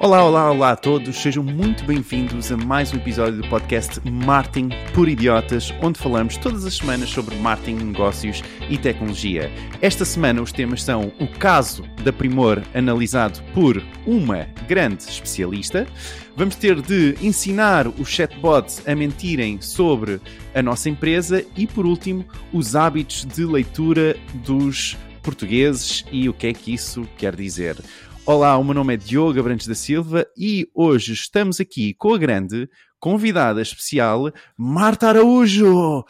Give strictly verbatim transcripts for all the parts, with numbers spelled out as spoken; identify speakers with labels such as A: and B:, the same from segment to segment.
A: Olá, olá, olá a todos, sejam muito bem-vindos a mais um episódio do podcast Marketing por Idiotas, onde falamos todas as semanas sobre marketing, negócios e tecnologia. Esta semana os temas são o caso da Primor analisado por uma grande especialista. Vamos ter de ensinar os chatbots a mentirem sobre a nossa empresa e, por último, os hábitos de leitura dos portugueses e o que é que isso quer dizer. Olá, o meu nome é Diogo Abrantes da Silva e hoje estamos aqui com a grande convidada especial, Marta Araújo!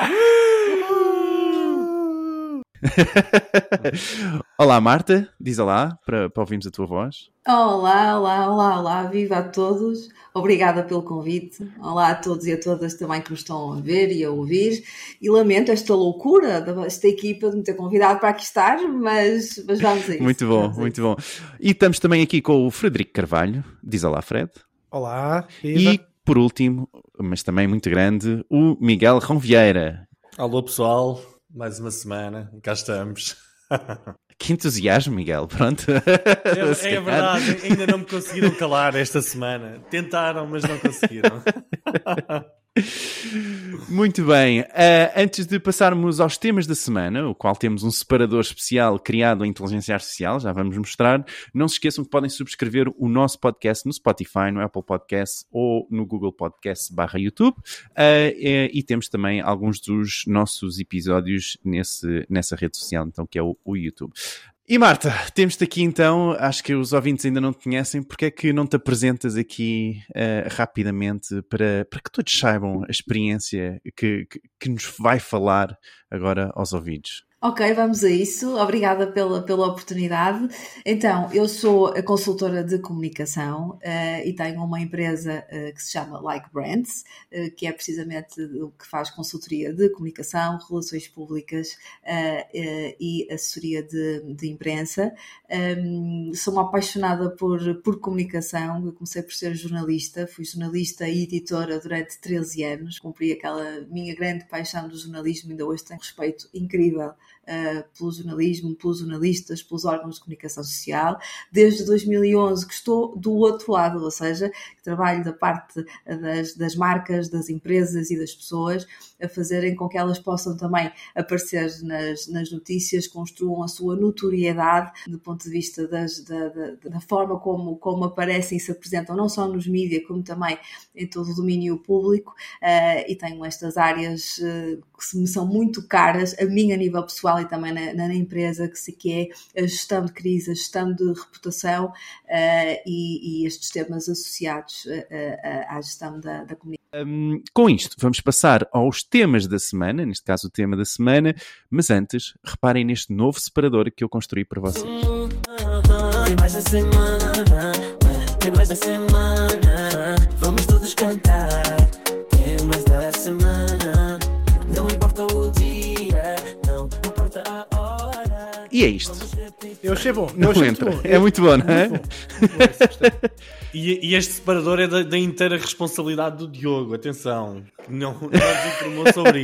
A: Olá, Marta, diz olá para, para ouvirmos a tua voz.
B: Olá, olá, olá, olá, viva a todos, obrigada pelo convite, olá a todos e a todas também que me estão a ver e a ouvir, e lamento esta loucura desta equipa de me ter convidado para aqui estar, mas, mas vamos a isso.
A: Muito bom, muito bom. E estamos também aqui com o Frederico Carvalho, diz olá, Fred.
C: Olá, viva.
A: E por último, mas também muito grande, o Miguel Rão Vieira.
D: Alô pessoal, mais uma semana, cá estamos.
A: Que entusiasmo, Miguel, pronto.
D: É, é verdade, ainda não me conseguiram calar esta semana. Tentaram, mas não conseguiram.
A: Muito bem, uh, antes de passarmos aos temas da semana, o qual temos um separador especial criado em inteligência artificial, já vamos mostrar, não se esqueçam que podem subscrever o nosso podcast no Spotify, no Apple Podcasts ou no Google Podcasts barra YouTube, uh, e, e temos também alguns dos nossos episódios nesse, nessa rede social, então, que é o, o YouTube. E Marta, temos-te aqui então, acho que os ouvintes ainda não te conhecem, porque é que não te apresentas aqui uh, rapidamente para, para que todos saibam a experiência que, que, que nos vai falar agora aos ouvidos?
B: Ok, vamos a isso. Obrigada pela, pela oportunidade. Então, eu sou a consultora de comunicação uh, e tenho uma empresa uh, que se chama Like Brands, uh, que é precisamente o que faz consultoria de comunicação, relações públicas uh, uh, e assessoria de, de imprensa. Um, sou uma apaixonada por, por comunicação. Eu comecei por ser jornalista, fui jornalista e editora durante treze anos, cumpri aquela minha grande paixão do jornalismo, ainda hoje tenho respeito incrível Uh, pelo jornalismo, pelos jornalistas, pelos órgãos de comunicação social. Desde dois mil e onze que estou do outro lado, ou seja, que trabalho da parte das, das marcas, das empresas e das pessoas, a fazerem com que elas possam também aparecer nas, nas notícias, construam a sua notoriedade do ponto de vista das, da, da, da forma como, como aparecem e se apresentam, não só nos mídias, como também em todo o domínio público, uh, e tenho estas áreas uh, que me são muito caras, a mim a nível pessoal e também na, na empresa, que, se, que é a gestão de crise, a gestão de reputação uh, e, e estes temas associados uh, uh, à gestão da, da comunicação.
A: Um, com isto, vamos passar aos temas da semana, neste caso o tema da semana, mas antes, reparem neste novo separador que eu construí para vocês. Tem mais da semana, tem mais da semana, vamos todos cantar, tem mais da semana, não importa o dia, não importa a hora. E é isto.
C: Eu achei bom. Eu
A: não
C: achei
A: entra.
C: Muito bom.
A: É muito bom, não é?
C: Muito bom. Muito bom,
D: e, e este separador é da, da inteira responsabilidade do Diogo, atenção, não, não nos informou sobre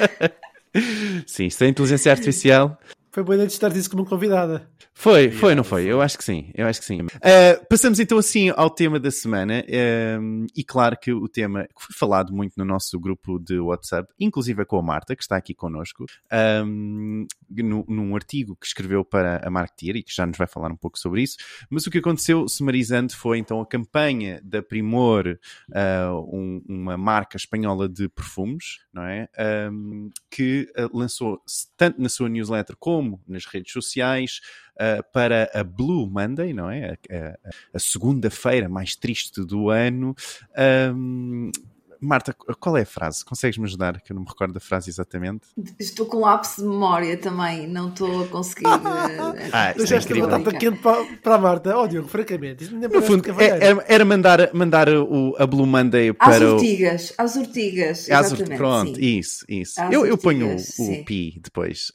D: isto.
A: Sim, isto é inteligência artificial.
C: Foi boa ideia de estar disso como convidada.
A: Foi, foi, não foi? Eu acho que sim, eu acho que sim. Uh, passamos então assim ao tema da semana, um, e claro que o tema que foi falado muito no nosso grupo de WhatsApp, inclusive com a Marta, que está aqui connosco, um, no, num artigo que escreveu para a Marketeer e que já nos vai falar um pouco sobre isso, mas o que aconteceu, summarizando, foi então a campanha da Primor, uh, um, uma marca espanhola de perfumes, não é? Um, que uh, lançou tanto na sua newsletter como nas redes sociais, Uh, para a Blue Monday, não é? A, a, a segunda-feira mais triste do ano. Um, Marta, qual é a frase? Consegues-me ajudar? Que eu não me recordo da frase exatamente.
B: Estou com lapso de memória também, não estou a conseguir.
A: ah,
C: Deixaste a batata quente para, para a Marta. Oh, Diogo, francamente. Isto
A: no fundo, é, era, era mandar, mandar o, a Blue Monday para...
B: Às ortigas, às ortigas, exatamente.
A: Pronto,
B: sim.
A: isso, isso.
B: Às
A: Eu,
B: ortigas,
A: eu ponho o,
B: sim.
A: o pi depois.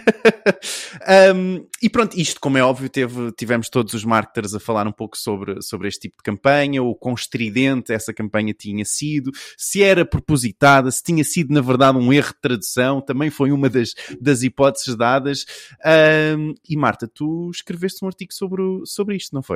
A: um, e pronto, isto, como é óbvio, teve, tivemos todos os marketers a falar um pouco sobre, sobre este tipo de campanha, o quão estridente essa campanha tinha sido, se era propositada, se tinha sido, na verdade, um erro de tradução, também foi uma das, das hipóteses dadas. Um, e Marta, tu escreveste um artigo sobre, o, sobre isto, não foi?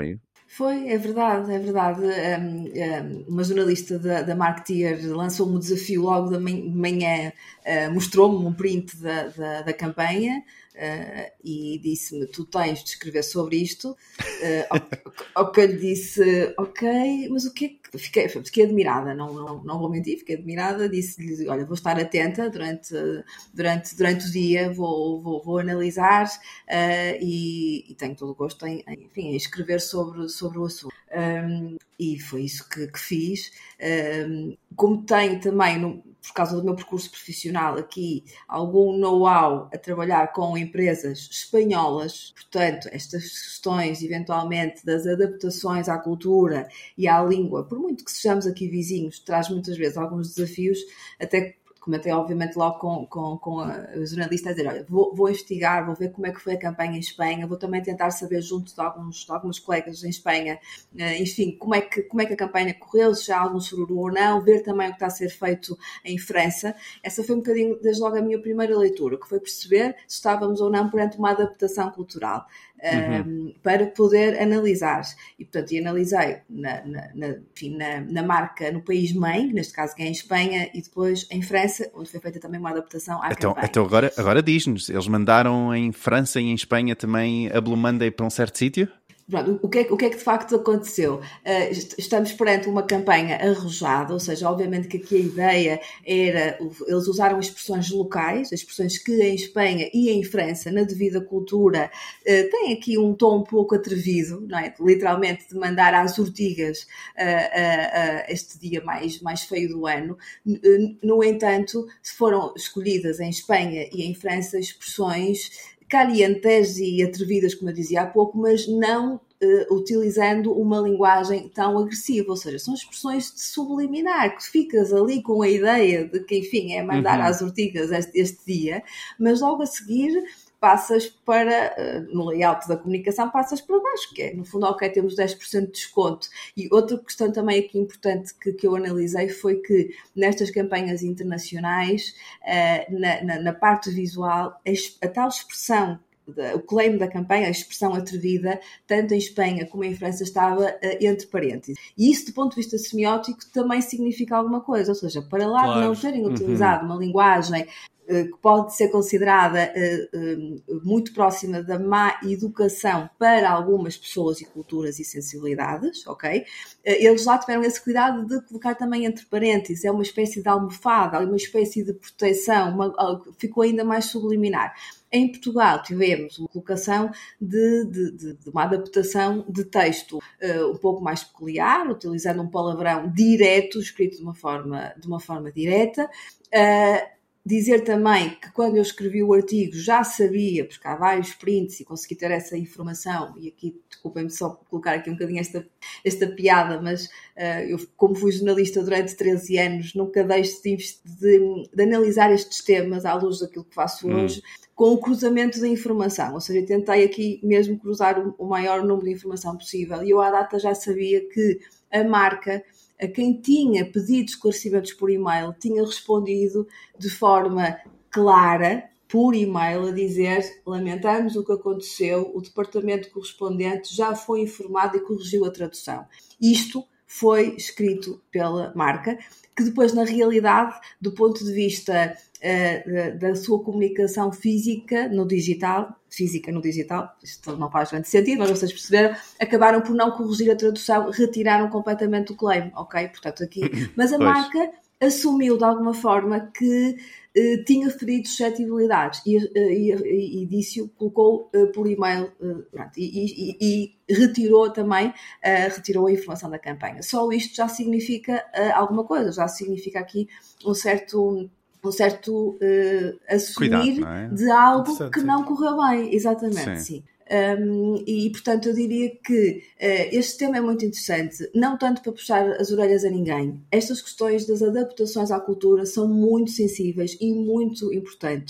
B: Foi, é verdade, é verdade. Um, um, uma jornalista da, da Marketeer lançou-me um desafio logo de manhã, uh, mostrou-me um print da, da, da campanha uh, e disse-me, tu tens de escrever sobre isto. Uh, ao, ao que eu lhe disse, ok, mas o que é que... Fiquei, fiquei admirada, não, não, não vou mentir, fiquei admirada, disse-lhe, olha, vou estar atenta durante, durante, durante o dia, vou, vou, vou analisar uh, e, e tenho todo o gosto em, enfim, em escrever sobre, sobre o assunto. Um, e foi isso que, que fiz. Um, como tenho também, no, por causa do meu percurso profissional aqui, algum know-how a trabalhar com empresas espanholas, portanto, estas questões, eventualmente, das adaptações à cultura e à língua, por muito que sejamos aqui vizinhos, traz muitas vezes alguns desafios, até comentei obviamente logo com, com, com a jornalista a dizer, olha, vou, vou investigar, vou ver como é que foi a campanha em Espanha, vou também tentar saber junto de alguns, de alguns colegas em Espanha, enfim, como é, que, como é que a campanha correu, se já há algum sururu ou não, ver também o que está a ser feito em França. Essa foi um bocadinho, desde logo, a minha primeira leitura, que foi perceber se estávamos ou não perante uma adaptação cultural. Uhum. Um, para poder analisar. E, portanto, e analisei na, na, na, enfim, na, na marca, no país mãe, neste caso que é em Espanha, e depois em França, onde foi feita também uma adaptação à
A: então,
B: campanha.
A: Então agora, agora diz-nos, eles mandaram em França e em Espanha também a Blue Monday para um certo sítio?
B: Pronto, o, que é, o que é que de facto aconteceu? Uh, estamos perante uma campanha arrojada, ou seja, obviamente que aqui a ideia era, eles usaram expressões locais, expressões que em Espanha e em França, na devida cultura, uh, têm aqui um tom um pouco atrevido, não é? Literalmente de mandar às ortigas uh, uh, uh, este dia mais, mais feio do ano. No entanto, foram escolhidas em Espanha e em França expressões calientes e atrevidas, como eu dizia há pouco, mas não uh, utilizando uma linguagem tão agressiva, ou seja, são expressões de subliminar, que ficas ali com a ideia de que, enfim, é mandar uhum. às ortigas este, este dia, mas logo a seguir passas para, uh, no layout da comunicação, passas para baixo, que é, no fundo, ok, temos dez por cento de desconto. E outra questão também aqui importante que, que eu analisei foi que, nestas campanhas internacionais, uh, na, na, na parte visual, a, a tal expressão, o claim da campanha, a expressão atrevida, tanto em Espanha como em França, estava uh, entre parênteses. E isso, do ponto de vista semiótico, também significa alguma coisa, ou seja, para lá claro. de não terem utilizado uhum. uma linguagem que pode ser considerada uh, uh, muito próxima da má educação para algumas pessoas e culturas e sensibilidades, ok? Uh, eles lá tiveram esse cuidado de colocar também entre parênteses, é uma espécie de almofada, uma espécie de proteção, uma, uh, ficou ainda mais subliminar. Em Portugal tivemos uma colocação de, de, de, de uma adaptação de texto uh, um pouco mais peculiar, utilizando um palavrão direto, escrito de uma forma, de uma forma direta. Uh, Dizer também que quando eu escrevi o artigo já sabia, porque há vários prints e consegui ter essa informação, e aqui, desculpem-me só colocar aqui um bocadinho esta, esta piada, mas uh, eu, como fui jornalista durante treze anos, nunca deixo de, de, de analisar estes temas à luz daquilo que faço hum. hoje, com o cruzamento da informação, ou seja, eu tentei aqui mesmo cruzar o, o maior número de informação possível, e eu à data já sabia que a marca, a quem tinha pedido esclarecimentos por e-mail, tinha respondido de forma clara, por e-mail, a dizer: lamentamos o que aconteceu, o departamento correspondente já foi informado e corrigiu a tradução. Isto foi escrito pela marca, que depois, na realidade, do ponto de vista uh, da, da sua comunicação física no digital, física no digital, isto não faz grande sentido, mas vocês perceberam, acabaram por não corrigir a tradução, retiraram completamente o claim, ok? Portanto, aqui, mas a pois. marca assumiu de alguma forma que uh, tinha ferido suscetibilidades e, uh, e, e disse-o, colocou uh, por e-mail uh, e, e, e retirou também uh, retirou a informação da campanha. Só isto já significa uh, alguma coisa, já significa aqui um certo, um certo uh, assumir Cuidado, não é? de algo que não correu bem. Exatamente, sim. sim. Um, e, portanto, eu diria que uh, este tema é muito interessante, não tanto para puxar as orelhas a ninguém. Estas questões das adaptações à cultura são muito sensíveis e muito importantes.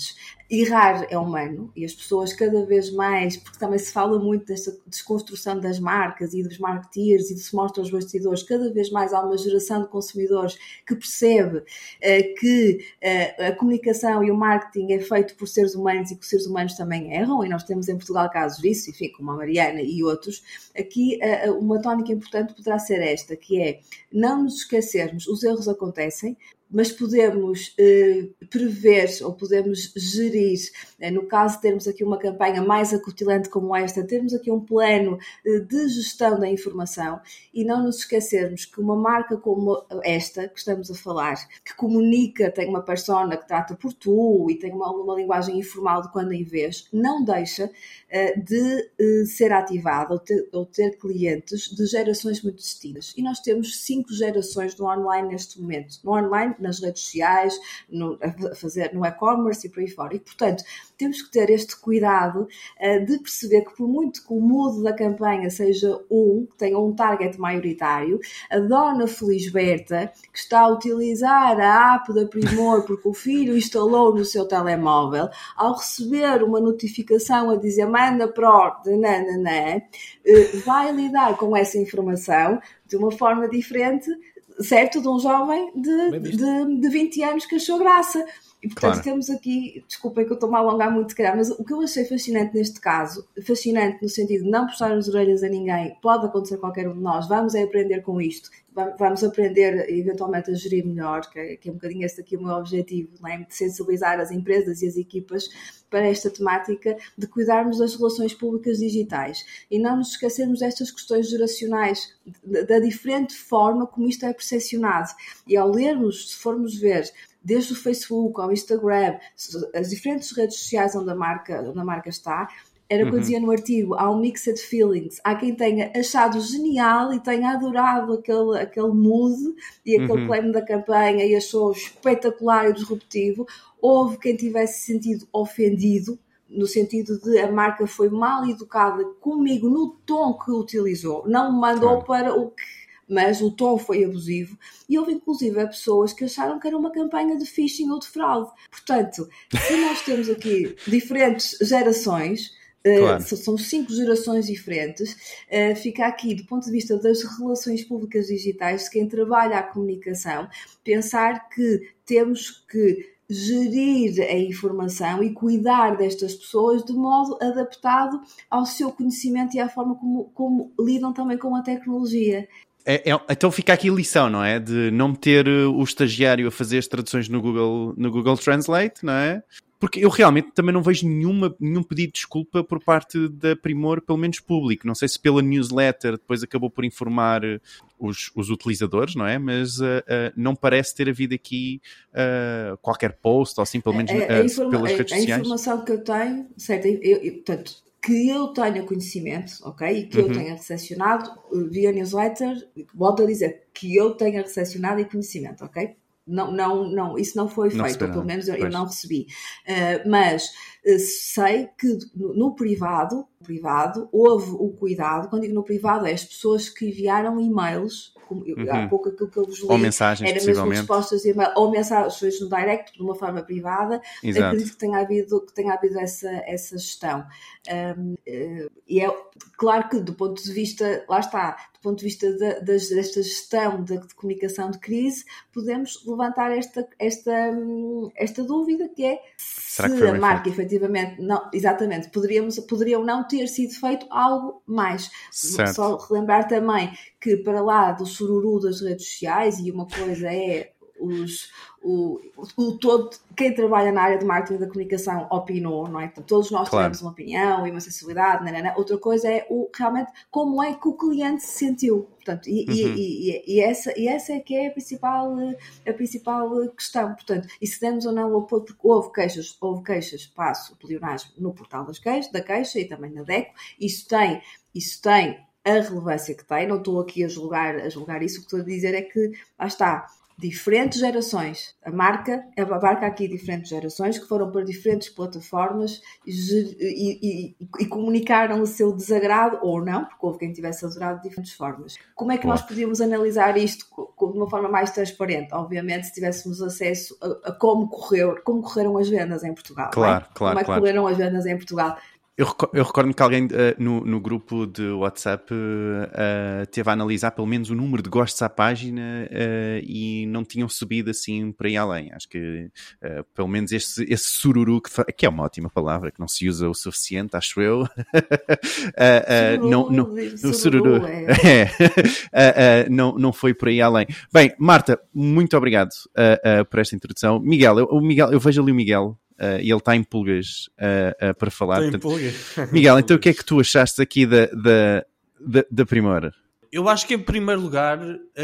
B: errar é humano e as pessoas cada vez mais, porque também se fala muito desta desconstrução das marcas e dos marketeers e de se mostra aos bastidores, cada vez mais há uma geração de consumidores que percebe uh, que uh, a comunicação e o marketing é feito por seres humanos e que os seres humanos também erram, e nós temos em Portugal casos disso, enfim, como a Mariana e outros. Aqui uh, uma tónica importante poderá ser esta, que é não nos esquecermos, os erros acontecem, mas podemos eh, prever ou podemos gerir, eh, no caso de termos aqui uma campanha mais acutilante como esta, termos aqui um plano eh, de gestão da informação e não nos esquecermos que uma marca como esta que estamos a falar, que comunica, tem uma persona que trata por tu e tem uma, uma linguagem informal de quando em vez, não deixa eh, de eh, ser ativada ou ter, ou ter clientes de gerações muito distintas. E nós temos cinco gerações no online neste momento. No online, nas redes sociais, no, a fazer, no e-commerce e por aí fora. E, portanto, temos que ter este cuidado uh, de perceber que por muito que o mood da campanha seja um, que tenha um target maioritário, a dona Felisberta, que está a utilizar a app da Primor porque o filho instalou no seu telemóvel, ao receber uma notificação a dizer manda pro, nananã, uh, vai lidar com essa informação de uma forma diferente, certo, de um jovem de, de, de vinte anos que achou graça. E, portanto, claro. Temos aqui, desculpem que eu estou-me a alongar muito, calhar, mas o que eu achei fascinante neste caso, fascinante no sentido de não puxar as orelhas a ninguém, pode acontecer a qualquer um de nós, vamos é aprender com isto, vamos aprender eventualmente a gerir melhor, que é, que é um bocadinho esse aqui o meu objetivo, não é? De sensibilizar as empresas e as equipas para esta temática de cuidarmos das relações públicas digitais e não nos esquecermos destas questões geracionais, da diferente forma como isto é percepcionado. E ao lermos, se formos ver, desde o Facebook ao Instagram, as diferentes redes sociais onde a marca, onde a marca está, era o que eu dizia no artigo, há um mixed feelings. Há quem tenha achado genial e tenha adorado aquele, aquele mood e aquele uhum. claim da campanha e achou espetacular e disruptivo. Houve quem tivesse sentido ofendido, no sentido de a marca foi mal educada comigo no tom que utilizou. Não me mandou claro. Para o que... mas o tom foi abusivo e houve inclusive pessoas que acharam que era uma campanha de phishing ou de fraude. Portanto, se nós temos aqui diferentes gerações, claro. uh, são cinco gerações diferentes, uh, fica aqui do ponto de vista das relações públicas digitais, de quem trabalha a comunicação, pensar que temos que gerir a informação e cuidar destas pessoas de modo adaptado ao seu conhecimento e à forma como, como lidam também com a tecnologia.
A: É, é, então fica aqui a lição, não é? De não meter o estagiário a fazer as traduções no Google, no Google Translate, não é? Porque eu realmente também não vejo nenhuma, nenhum pedido de desculpa por parte da Primor, pelo menos público. Não sei se pela newsletter depois acabou por informar os, os utilizadores, não é? Mas uh, uh, não parece ter havido aqui uh, qualquer post, ou assim, pelo menos uh,
B: a, a informa-
A: pelas redes
B: a,
A: sociais.
B: A informação que eu tenho, certo, eu, eu, portanto, que eu tenha conhecimento, ok? E que uhum. eu tenha recepcionado via newsletter, volto a dizer, que eu tenha recepcionado e conhecimento, ok? Não, não, não, isso não foi não feito, ou pelo menos eu, eu não recebi. Uh, mas uh, sei que no, no privado, privado, houve o cuidado, quando digo no privado, é as pessoas que enviaram e-mails, como, uhum. há pouco aquilo que eu vos li,
A: ou mensagens,
B: era mesmo respostas de e-mail, ou mensagens no direct, de uma forma privada.
A: Exato.
B: Acredito que tenha havido, que tenha havido essa, essa gestão. Um, uh, e é claro que do ponto de vista, lá está, do ponto de vista de, de, desta gestão de, de comunicação de crise, podemos levantar esta, esta, esta dúvida que é
A: Será
B: se
A: que
B: a marca feito? Efetivamente, não, exatamente, poderíamos, poderiam não ter sido feito algo mais.
A: Certo.
B: Só relembrar também que para lá do sururu das redes sociais, e uma coisa é os, o, o todo, quem trabalha na área de marketing da comunicação opinou, não é? Todos nós claro. Temos uma opinião e uma sensibilidade, não, não, não. Outra coisa é o, realmente como é que o cliente se sentiu. Portanto, e, uhum. e, e, e, essa, e essa é que é a principal, a principal questão. Portanto, e se demos ou não o apoio, porque houve queixas, houve queixas, passo, pleonasmo no portal das queixas, da queixa e também na DECO, isso tem, isso tem a relevância que tem, não estou aqui a julgar, a julgar isso, o que estou a dizer é que, lá está, diferentes gerações. A marca abarca aqui diferentes gerações que foram para diferentes plataformas e, e, e, e comunicaram o seu desagrado, ou não, porque houve quem tivesse adorado de diferentes formas. Como é que Boa. nós podíamos analisar isto de uma forma mais transparente? Obviamente, se tivéssemos acesso a, a como, correu, como correram as vendas em Portugal.
A: Claro,
B: é?
A: claro,
B: Como é que
A: claro.
B: correram as vendas em Portugal?
A: Eu, eu recordo-me que alguém uh, no, no grupo de WhatsApp uh, teve a analisar pelo menos o número de gostos à página uh, e não tinham subido assim por aí além. Acho que uh, pelo menos esse, esse sururu, que, que é uma ótima palavra, que não se usa o suficiente, acho eu. uh, uh,
B: sururu,
A: não, não,
B: sururu,
A: sururu.
B: É.
A: uh, uh, não, não foi por aí além. Bem, Marta, muito obrigado uh, uh, por esta introdução. Miguel, eu, o Miguel, eu vejo ali o Miguel. Uh, e ele está em pulgas uh, uh, para falar.
D: Está em
A: Portanto,
D: pulgas.
A: Miguel, então o que é que tu achaste aqui da, da, da, da Primor?
D: Eu acho que em primeiro lugar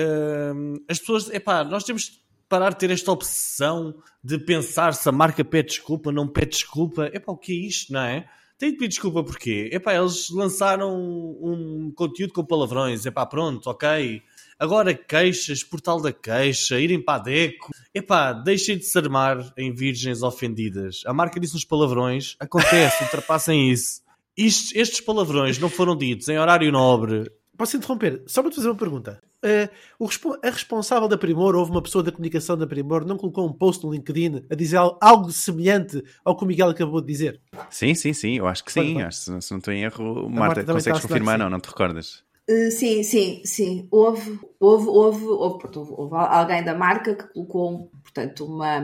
D: uh, as pessoas, epá, nós temos de parar de ter esta obsessão de pensar se a marca pede desculpa, não pede desculpa. Epá, o que é isto, não é? Tem de pedir desculpa porquê? Epá, eles lançaram um conteúdo com palavrões, epá, pronto, ok. Agora queixas, portal da queixa, irem para a Deco. Epá, deixem de se armar em virgens ofendidas. A marca disse nos palavrões, acontece, ultrapassem isso. Isto, estes palavrões não foram ditos em horário nobre.
C: Posso interromper? Só para te fazer uma pergunta. Uh, o, a responsável da Primor, houve uma pessoa da comunicação da Primor, não colocou um post no LinkedIn a dizer algo semelhante ao que o Miguel acabou de dizer?
A: Sim, sim, sim, eu acho que sim.
C: Pode,
A: acho, se não estou em erro,
C: Marta,
A: Marta, consegues confirmar? Não, não te recordas?
B: Uh, sim, sim, sim. Houve, houve, houve, houve, houve, houve alguém da marca que colocou, portanto, uma,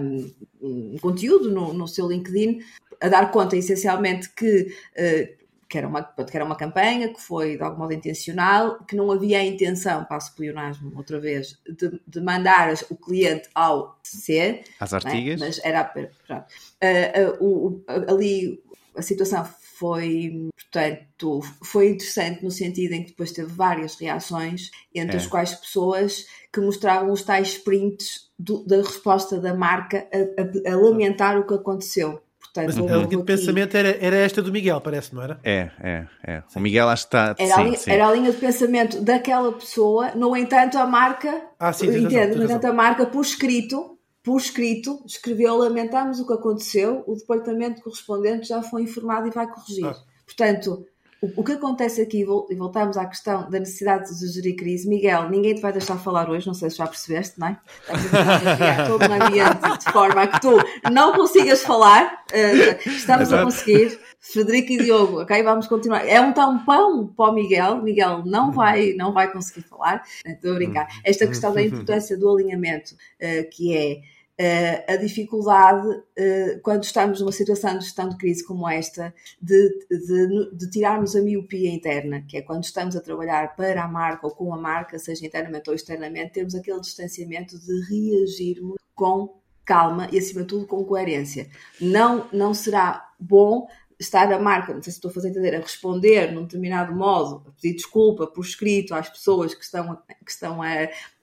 B: um conteúdo no, no seu LinkedIn a dar conta, essencialmente, que, uh, que, era uma, que era uma campanha que foi, de algum modo, intencional, que não havia a intenção, passo pleonasmo outra vez, de, de mandar o cliente ao C.
A: Às Artigas.
B: Né? Mas era... Pronto, uh, uh, uh, ali a situação foi, portanto, foi interessante no sentido em que depois teve várias reações, entre é. as quais pessoas que mostravam os tais prints do, da resposta da marca a, a, a lamentar o que aconteceu. Portanto,
C: mas a linha de pensamento era, era esta do Miguel, parece, não era?
A: É, é, é. O Miguel acho que está...
B: Era,
A: sim,
B: a linha,
A: sim.
B: era a linha de pensamento daquela pessoa, no entanto a marca,
C: ah, sim,
B: entende,
C: razão,
B: no entanto a marca por escrito, por escrito, escreveu: lamentamos o que aconteceu, o departamento correspondente já foi informado e vai corrigir. Ah. Portanto, o, o que acontece aqui, e voltamos à questão da necessidade de gerir crise, Miguel, ninguém te vai deixar falar hoje, não sei se já percebeste, não é? Estamos a criar todo um ambiente de forma a que tu não consigas falar, uh, estamos Exato. a conseguir. Frederico e Diogo, ok? Vamos continuar. É um tampão para o Miguel. Miguel não vai, não vai conseguir falar. Estou a brincar. Esta questão da importância do alinhamento, uh, que é uh, a dificuldade, uh, quando estamos numa situação de gestão de crise como esta, de, de, de tirarmos a miopia interna, que é quando estamos a trabalhar para a marca ou com a marca, seja internamente ou externamente, termos aquele distanciamento de reagirmos com calma e, acima de tudo, com coerência. Não, não será bom estar a marca, não sei se estou a fazer entender, a responder num determinado modo, a pedir desculpa por escrito às pessoas que estão, que estão a,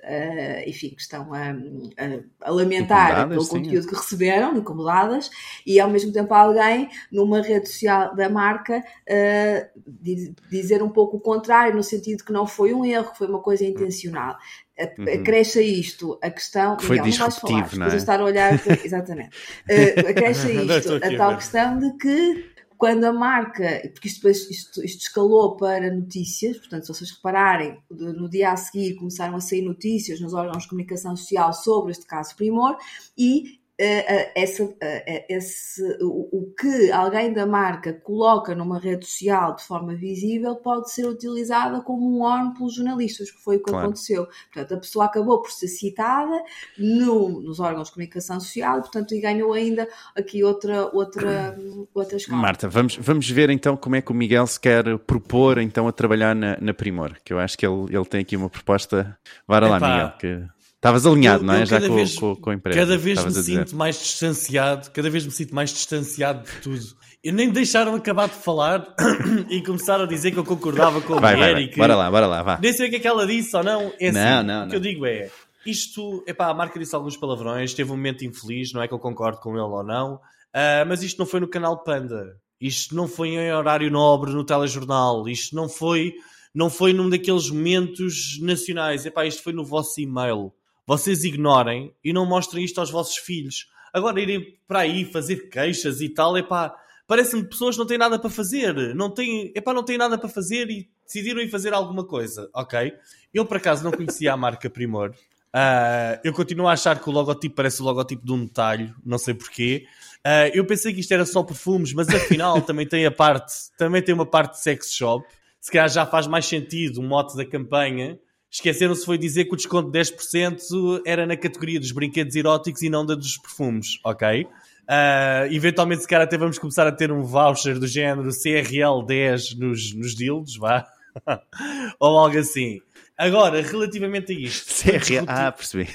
B: a enfim, que estão a, a, a lamentar pelo conteúdo sim. que receberam, incomodadas, e ao mesmo tempo alguém numa rede social da marca uh, dizer um pouco o contrário, no sentido que não foi um erro, que foi uma coisa intencional. Uhum. Acresce isto a questão
A: que foi
B: Miguel,
A: disruptivo,
B: não vais falar,
A: não é?
B: estar a olhar para... exatamente, uh, acresce isto a tal questão de que quando a marca, porque isto, isto, isto escalou para notícias, portanto, se vocês repararem, no dia a seguir começaram a sair notícias nos órgãos de comunicação social sobre este caso Primor, e uh, essa, uh, esse, o, o que alguém da marca coloca numa rede social de forma visível pode ser utilizada como um orme pelos jornalistas, que foi o que claro. aconteceu. Portanto, a pessoa acabou por ser citada no, nos órgãos de comunicação social, portanto, e ganhou ainda aqui outra, outra, outra escala.
A: Marta, vamos, vamos ver então como é que o Miguel se quer propor então a trabalhar na, na Primor, que eu acho que ele, ele tem aqui uma proposta. Bora lá, Miguel, que... Estavas alinhado, eu, não é? Já com,
D: vez,
A: com, com a empresa.
D: Cada vez me sinto mais distanciado, cada vez me sinto mais distanciado de tudo. Eu nem deixaram acabar de falar e começaram a dizer que eu concordava com a
A: vai,
D: mulher
A: vai, vai.
D: e que...
A: Bora lá, bora lá, vá.
D: Nem sei o que é que ela disse ou não. É assim,
A: não, não,
D: o que
A: não.
D: eu digo é, isto, epá, a marca disse alguns palavrões, teve um momento infeliz, não é que eu concordo com ele ou não, uh, mas isto não foi no canal Panda, isto não foi em horário nobre no telejornal, isto não foi, não foi num daqueles momentos nacionais, epá, isto foi no vosso e-mail. vocês ignorem e não mostrem isto aos vossos filhos. Agora irem para aí fazer queixas e tal, epá, parece-me que pessoas não têm nada para fazer, não têm, epá, não têm nada para fazer e decidiram ir fazer alguma coisa, ok? Eu por acaso não conhecia a marca Primor, uh, eu continuo a achar que o logotipo parece o logotipo de um talho, não sei porquê. Uh, eu pensei que isto era só perfumes, mas afinal também tem a parte, também tem uma parte de sex shop. Se calhar já faz mais sentido o mote da campanha. Esqueceram-se foi dizer que o desconto de dez por cento era na categoria dos brinquedos eróticos e não da dos perfumes, ok? Uh, eventualmente se calhar até vamos começar a ter um voucher do género C R L dez nos, nos dildos, vá? Ou algo assim. Agora, relativamente a isto...
A: C R L, ah, percebi.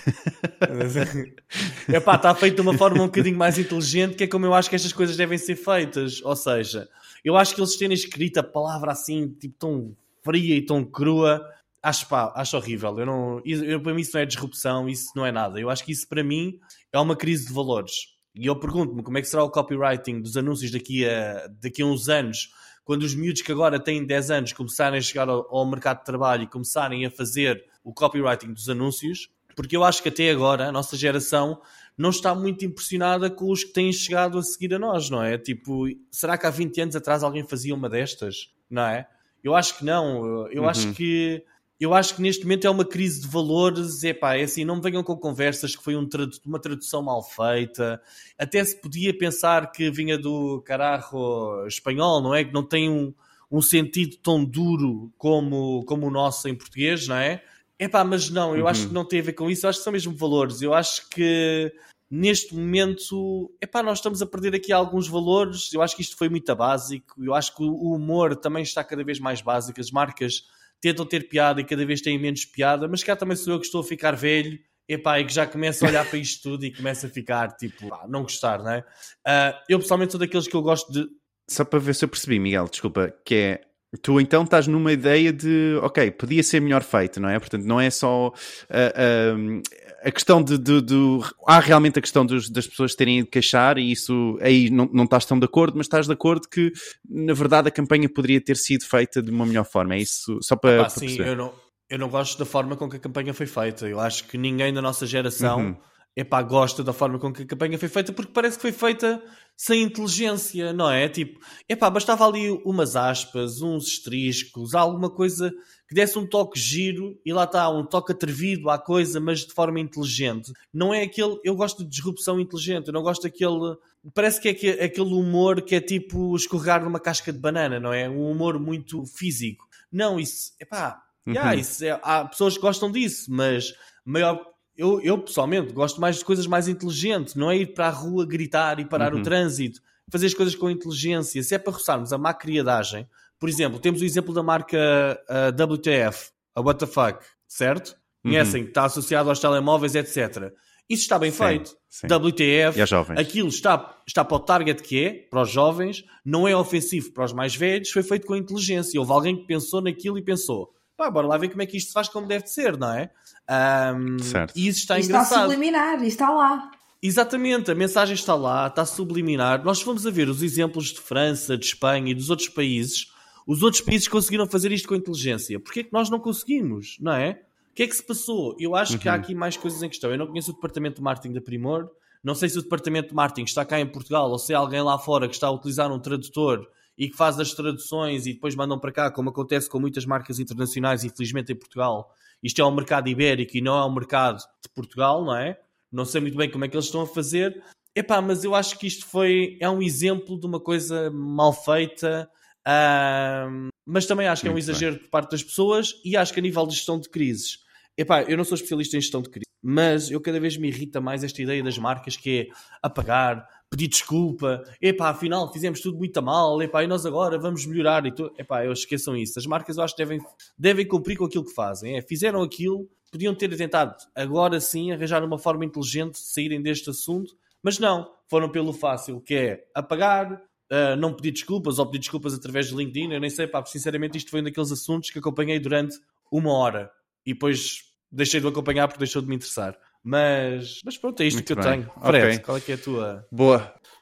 D: Epá, está feito de uma forma um bocadinho mais inteligente, que é como eu acho que estas coisas devem ser feitas. Ou seja, eu acho que eles terem escrito a palavra assim, tipo, tão fria e tão crua, acho, pá, acho horrível. Eu não, eu, para mim isso não é disrupção, isso não é nada. Eu acho que isso para mim é uma crise de valores. E eu pergunto-me como é que será o copywriting dos anúncios daqui a, daqui a uns anos, quando os miúdos que agora têm dez anos começarem a chegar ao, ao mercado de trabalho e começarem a fazer o copywriting dos anúncios, porque eu acho que até agora a nossa geração não está muito impressionada com os que têm chegado a seguir a nós, não é? Tipo, será que há vinte anos atrás alguém fazia uma destas? Não é? Eu acho que não. Eu, uhum. acho que eu acho que neste momento é uma crise de valores. Epá, é assim, não me venham com conversas que foi um tradu- uma tradução mal feita. Até se podia pensar que vinha do carajo espanhol, não é? Que não tem um, um sentido tão duro como, como o nosso em português, não é? Epá, mas não, eu uhum. acho que não tem a ver com isso. Eu acho que são mesmo valores. Eu acho que neste momento, epá, nós estamos a perder aqui alguns valores. Eu acho que isto foi muito básico. Eu acho que o humor também está cada vez mais básico. As marcas tentam ter piada e cada vez têm menos piada, mas cá também sou eu que estou a ficar velho, epá, e que já começo a olhar para isto tudo e começo a ficar, tipo, pá, não gostar, não é? Uh, eu pessoalmente sou daqueles que eu gosto de...
A: Só para ver se eu percebi, Miguel, desculpa, que é... Tu então estás numa ideia de, ok, podia ser melhor feito, não é? Portanto, não é só uh, uh, a questão de, de, de... Há realmente a questão dos, das pessoas terem de queixar e isso aí não, não estás tão de acordo, mas estás de acordo que, na verdade, a campanha poderia ter sido feita de uma melhor forma. É isso? Só para,
D: Epá,
A: para
D: sim,
A: perceber.
D: eu não, eu não gosto da forma com que a campanha foi feita. Eu acho que ninguém da nossa geração... Uhum. Epá, gosta da forma com que a campanha foi feita, porque parece que foi feita sem inteligência, não é? Tipo, epá, bastava ali umas aspas, uns asteriscos, alguma coisa que desse um toque giro e lá está, um toque atrevido à coisa, mas de forma inteligente. Não é aquele... Eu gosto de disrupção inteligente, eu não gosto daquele... Parece que é aquele humor que é tipo escorregar numa casca de banana, não é? Um humor muito físico. Não, isso... Epá, uhum. yeah, isso é, há pessoas que gostam disso, mas maior... Eu, eu, pessoalmente, gosto mais de coisas mais inteligentes. Não é ir para a rua gritar e parar uhum. o trânsito. Fazer as coisas com inteligência. Se é para roçarmos a má criadagem... Por exemplo, temos o exemplo da marca uh, W T F, a What the Fuck, certo? Conhecem, uhum. que está associado aos telemóveis, etcétera. Isso está bem sim, feito. Sim. W T F, aquilo está, está para o target que é, para os jovens, não é ofensivo para os mais velhos, foi feito com inteligência. Houve alguém que pensou naquilo e pensou... Pá, bora lá ver como é que isto se faz como deve de ser, não é? Um, certo. E isso está
B: isto
D: engraçado.
B: Está subliminar, isto está lá.
D: Exatamente, a mensagem está lá, está subliminar. Nós fomos a ver os exemplos de França, de Espanha e dos outros países. Os outros países conseguiram fazer isto com inteligência. Porquê é que nós não conseguimos, não é? O que é que se passou? Eu acho uhum. que há aqui mais coisas em questão. Eu não conheço o departamento de marketing da Primor. Não sei se o departamento de marketing está cá em Portugal ou se é alguém lá fora que está a utilizar um tradutor e que faz as traduções e depois mandam para cá, como acontece com muitas marcas internacionais, infelizmente em Portugal. Isto é um mercado ibérico e não é um mercado de Portugal, não é? Não sei muito bem como é que eles estão a fazer. Epá, mas eu acho que isto foi, é um exemplo de uma coisa mal feita, uh, mas também acho que muito é um exagero bem. Por parte das pessoas e acho que a nível de gestão de crises, epá, eu não sou especialista em gestão de crise, mas eu cada vez me irrita mais esta ideia das marcas que é apagar, pedir desculpa, epá, afinal fizemos tudo muito a mal, epá, e nós agora vamos melhorar e tu... epá, eu esqueçam isso. As marcas eu acho que devem, devem cumprir com aquilo que fazem, é, fizeram aquilo, podiam ter tentado agora sim arranjar uma forma inteligente de saírem deste assunto, mas não, foram pelo fácil, que é apagar, uh, não pedir desculpas ou pedir desculpas através de LinkedIn. Eu nem sei, pá, sinceramente isto foi um daqueles assuntos que acompanhei durante uma hora e depois deixei de acompanhar porque deixou de me interessar. Mas, mas pronto, é isto muito que bem. Eu tenho. Fred, okay. Qual é que é a tua...
A: Boa.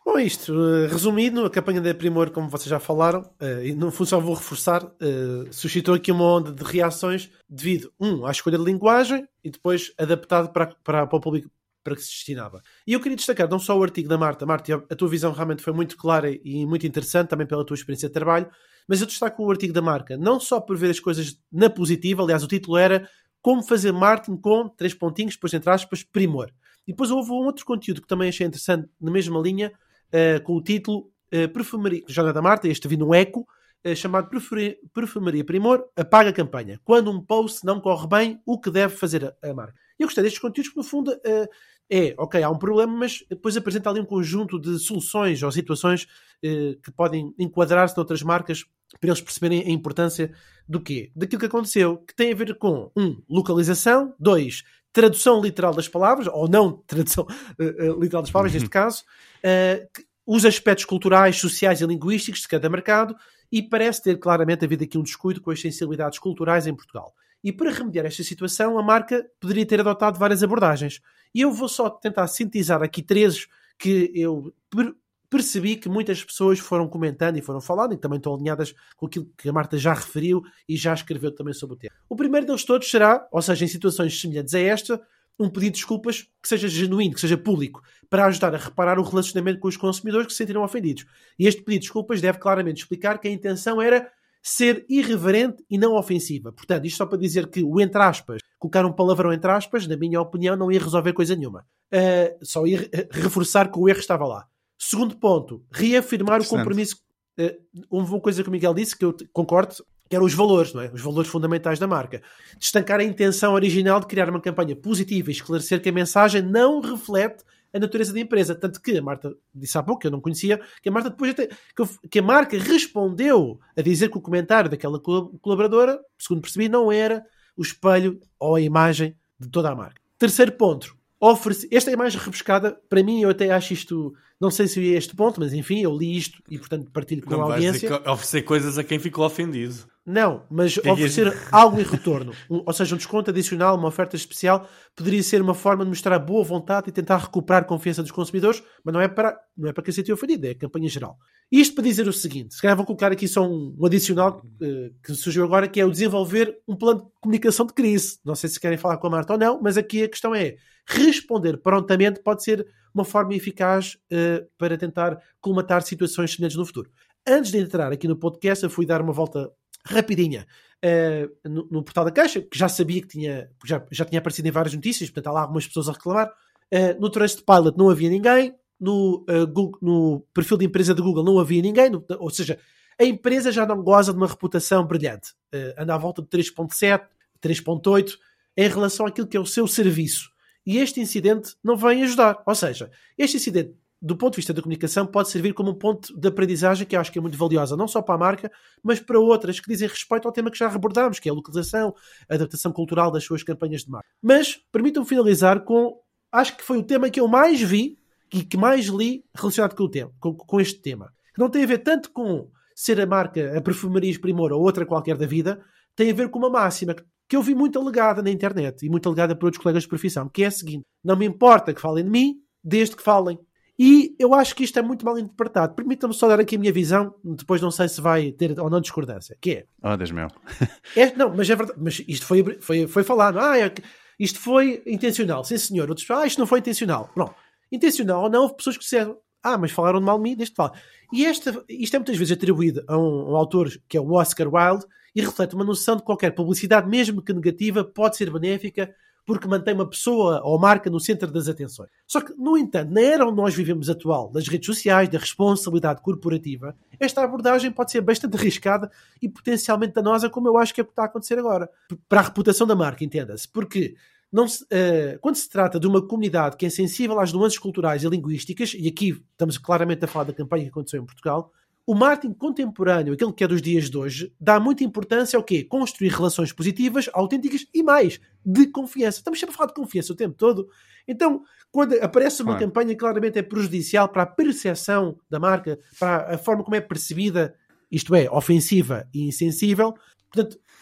C: Bom, isto, uh, resumindo, a campanha da Primor, como vocês já falaram, uh, e no fundo só vou reforçar, uh, suscitou aqui uma onda de reações devido, um, à escolha de linguagem e depois adaptado para, para, para o público para que se destinava. E eu queria destacar não só o artigo da Marta, Marta, a tua visão realmente foi muito clara e muito interessante, também pela tua experiência de trabalho, mas eu destaco o artigo da Marca, não só por ver as coisas na positiva, aliás, o título era Como fazer marketing com, três pontinhos, depois entre aspas, Primor. E depois houve um outro conteúdo que também achei interessante, na mesma linha, Uh, com o título uh, Perfumaria, já da Marta, este vi no Eco, uh, chamado Perfumaria, Perfumaria Primor, apaga a campanha. Quando um post não corre bem, o que deve fazer a, a marca? Eu gostei destes conteúdos porque, no fundo, uh, é, ok, há um problema, mas depois apresenta ali um conjunto de soluções ou situações uh, que podem enquadrar-se noutras marcas para eles perceberem a importância do quê? Daquilo que aconteceu, que tem a ver com, um, localização, dois, tradução literal das palavras, ou não tradução uh, uh, literal das palavras, neste caso, uh, os aspectos culturais, sociais e linguísticos de cada mercado, e parece ter claramente havido aqui um descuido com as sensibilidades culturais em Portugal. E para remediar esta situação, a marca poderia ter adotado várias abordagens. E eu vou só tentar sintetizar aqui três que eu per- percebi que muitas pessoas foram comentando e foram falando, e também estão alinhadas com aquilo que a Marta já referiu e já escreveu também sobre o tema. O primeiro deles todos será, ou seja, em situações semelhantes a esta, um pedido de desculpas que seja genuíno, que seja público, para ajudar a reparar o relacionamento com os consumidores que se sentiram ofendidos. E este pedido de desculpas deve claramente explicar que a intenção era ser irreverente e não ofensiva. Portanto, isto só para dizer que o entre aspas, colocar um palavrão entre aspas, na minha opinião, não ia resolver coisa nenhuma. Uh, só ia reforçar que o erro estava lá. Segundo ponto, reafirmar o compromisso. Uh, houve uma coisa que o Miguel disse que eu concordo, que eram os valores, não é? Os valores fundamentais da marca. Destacar a intenção original de criar uma campanha positiva e esclarecer que a mensagem não reflete a natureza da empresa. Tanto que a Marta disse há pouco, que eu não conhecia, que a Marta depois até, que a marca respondeu a dizer que o comentário daquela colaboradora, segundo percebi, não era o espelho ou a imagem de toda a marca. Terceiro ponto. Oferece... Esta é mais rebuscada. Para mim, eu até acho isto... Não sei se eu ia a este ponto, mas enfim, eu li isto e, portanto, partilho com
D: não
C: a audiência.
D: Não vais oferecer coisas a quem ficou ofendido.
C: Não, mas
D: que
C: oferecer é algo em retorno. Um, ou seja, um desconto adicional, uma oferta especial, poderia ser uma forma de mostrar boa vontade e tentar recuperar a confiança dos consumidores, mas não é para, não é para quem se sentiu ofendido, é a campanha geral. Isto para dizer o seguinte, se calhar vou colocar aqui só um, um adicional uh, que surgiu agora, que é o desenvolver um plano de comunicação de crise. Não sei se querem falar com a Marta ou não, mas aqui a questão é, responder prontamente pode ser uma forma eficaz uh, para tentar colmatar situações semelhantes no futuro. Antes de entrar aqui no podcast, eu fui dar uma volta rapidinha uh, no, no portal da Caixa, que já sabia que tinha, já, já tinha aparecido em várias notícias, portanto há lá algumas pessoas a reclamar. Uh, no Trustpilot não havia ninguém, no, uh, Google, no perfil de empresa de Google não havia ninguém, no, ou seja, a empresa já não goza de uma reputação brilhante. Uh, anda à volta de três ponto sete, três ponto oito em relação àquilo que é o seu serviço. E este incidente não vem ajudar. Ou seja, este incidente, do ponto de vista da comunicação, pode servir como um ponto de aprendizagem que eu acho que é muito valiosa, não só para a marca, mas para outras que dizem respeito ao tema que já abordámos, que é a localização, a adaptação cultural das suas campanhas de marca. Mas, permitam-me finalizar com, acho que foi o tema que eu mais vi e que mais li relacionado com, o tema, com, com este tema. Que não tem a ver tanto com ser a marca, a Perfumarias Primor ou outra qualquer da vida, tem a ver com uma máxima que eu vi muito alegada na internet e muito alegada por outros colegas de profissão, que é a seguinte: não me importa que falem de mim, desde que falem. E eu acho que isto é muito mal interpretado. Permitam-me só dar aqui a minha visão, depois não sei se vai ter ou não discordância, que é...
A: Oh, Deus meu.
C: é não, mas é verdade, mas isto foi, foi, foi falado. Ah, é, isto foi intencional. Sim, senhor. Outros falam, ah, isto não foi intencional. Pronto. Intencional ou não, houve pessoas que disseram, ah, mas falaram de mal de mim, desde que falam. E esta, isto é muitas vezes atribuído a um, um autor que é o Oscar Wilde, e reflete uma noção de qualquer publicidade, mesmo que negativa, pode ser benéfica porque mantém uma pessoa ou marca no centro das atenções. Só que, no entanto, na era onde nós vivemos atual, das redes sociais, da responsabilidade corporativa, esta abordagem pode ser bastante arriscada e potencialmente danosa, como eu acho que é o que está a acontecer agora. Para a reputação da marca, entenda-se. Porque não se, uh, quando se trata de uma comunidade que é sensível às nuances culturais e linguísticas, e aqui estamos claramente a falar da campanha que aconteceu em Portugal, o marketing contemporâneo, aquele que é dos dias de hoje, dá muita importância ao quê? Construir relações positivas, autênticas e mais, de confiança. Estamos sempre a falar de confiança o tempo todo. Então, quando aparece uma claro. campanha, claramente é prejudicial para a percepção da marca, para a forma como é percebida, isto é, ofensiva e insensível. Portanto,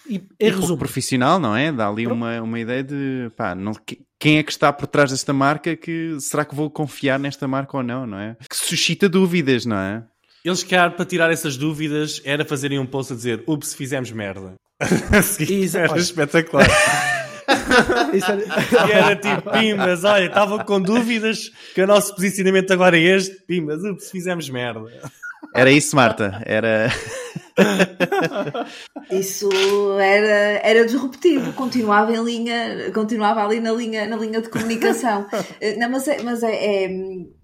C: E, em
A: e
C: resumo,
A: profissional, não é? Dá ali uma, uma ideia de, pá, não, quem é que está por trás desta marca, que será que vou confiar nesta marca ou não, não é? Que suscita dúvidas, não é?
D: Eles querem, para tirar essas dúvidas, era fazerem um post a dizer, ups, fizemos merda.
C: Isso,
D: era
C: olha.
D: espetacular.
C: Isso era...
D: E era tipo, pimbas, olha, estava com dúvidas que o nosso posicionamento agora é este, pimbas, ups, fizemos merda.
A: Era isso, Marta, era...
B: Isso era, era disruptivo, continuava em linha, continuava ali na linha, na linha de comunicação. Não, mas é, mas é, é,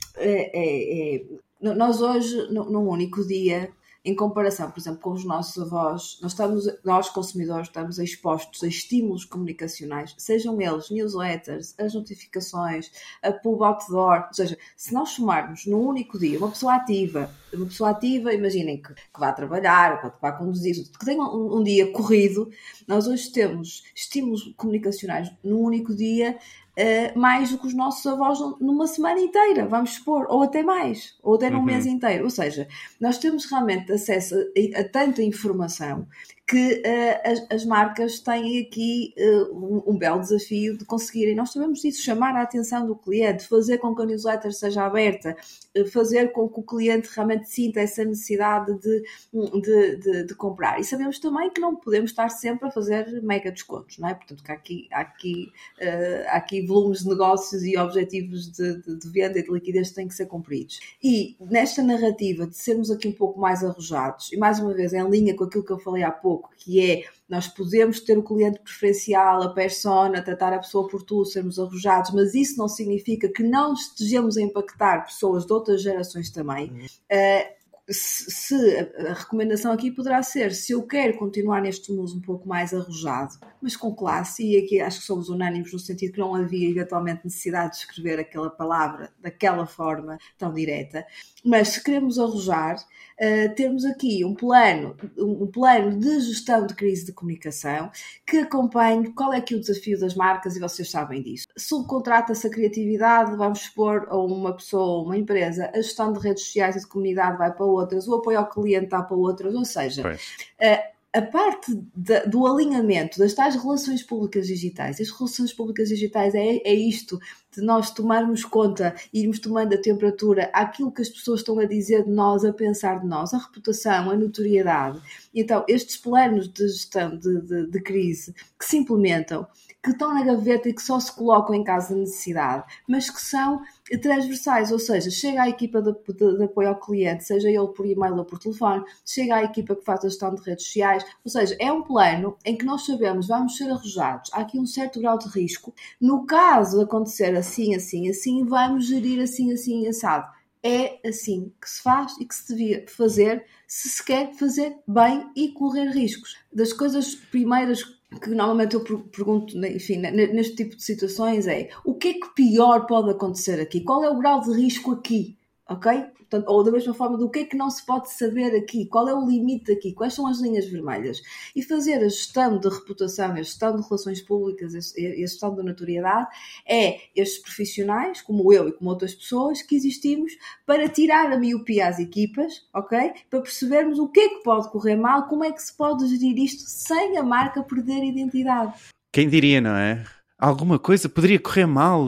B: é, é nós hoje, num único dia, em comparação, por exemplo, com os nossos avós, nós, estamos, nós consumidores estamos expostos a estímulos comunicacionais, sejam eles newsletters, as notificações, a pub outdoor, ou seja, se nós somarmos num único dia uma pessoa ativa, uma pessoa ativa, imaginem que, que vá trabalhar, que vá conduzir, que tenha um, um dia corrido, nós hoje temos estímulos comunicacionais num único dia, Uh, mais do que os nossos avós numa semana inteira, vamos supor, ou até mais, ou até num
A: uhum.
B: mês inteiro. Ou seja, nós temos realmente acesso a, a tanta informação que uh, as, as marcas têm aqui uh, um, um belo desafio de conseguirem, nós sabemos disso, chamar a atenção do cliente, fazer com que a newsletter seja aberta, uh, fazer com que o cliente realmente sinta essa necessidade de, de, de, de comprar. E sabemos também que não podemos estar sempre a fazer mega descontos, não é? Portanto, que há aqui, há aqui, uh, há aqui volumes de negócios e objetivos de, de, de venda e de liquidez que têm que ser cumpridos. E nesta narrativa de sermos aqui um pouco mais arrojados, e mais uma vez em linha com aquilo que eu falei há pouco, que é, nós podemos ter o cliente preferencial, a persona, tratar a pessoa por tu, sermos arrojados, mas isso não significa que não estejamos a impactar pessoas de outras gerações também. Uhum. Uh, Se, se a, a recomendação aqui poderá ser, se eu quero continuar neste uso um pouco mais arrojado, mas com classe, e aqui acho que somos unânimes no sentido que não havia eventualmente necessidade de escrever aquela palavra daquela forma tão direta, mas se queremos arrojar, uh, termos aqui um plano, um plano de gestão de crise de comunicação que acompanhe qual é que é o desafio das marcas, e vocês sabem disso. Subcontrata-se a criatividade, vamos expor a uma pessoa, uma empresa, a gestão de redes sociais e de comunidade vai para outras, o apoio ao cliente está para outras, ou seja, uh, a parte de, do alinhamento das tais relações públicas digitais. As relações públicas digitais é, é isto, de nós tomarmos conta e irmos tomando a temperatura àquilo que as pessoas estão a dizer de nós, a pensar de nós, a reputação, a notoriedade. Então, estes planos de gestão de, de, de crise que se implementam, que estão na gaveta e que só se colocam em caso de necessidade, mas que são transversais, ou seja, chega à equipa de, de, de apoio ao cliente, seja ele por e-mail ou por telefone, chega à equipa que faz a gestão de redes sociais, ou seja, é um plano em que nós sabemos, vamos ser arrojados, há aqui um certo grau de risco, no caso de acontecer assim, assim, assim, vamos gerir assim, assim, assado. É assim que se faz e que se devia fazer se se quer fazer bem e correr riscos. Das coisas primeiras que normalmente eu pergunto, enfim, neste tipo de situações é, o que é que pior pode acontecer aqui? Qual é o grau de risco aqui? Ok? Portanto, ou da mesma forma, do que é que não se pode saber aqui? Qual é o limite aqui? Quais são as linhas vermelhas? E fazer a gestão de reputação, a gestão de relações públicas, a gestão da notoriedade, é estes profissionais, como eu e como outras pessoas, que existimos para tirar a miopia às equipas, ok? Para percebermos o que é que pode correr mal, como é que se pode gerir isto sem a marca perder a identidade.
A: Quem diria, não é? Alguma coisa poderia correr mal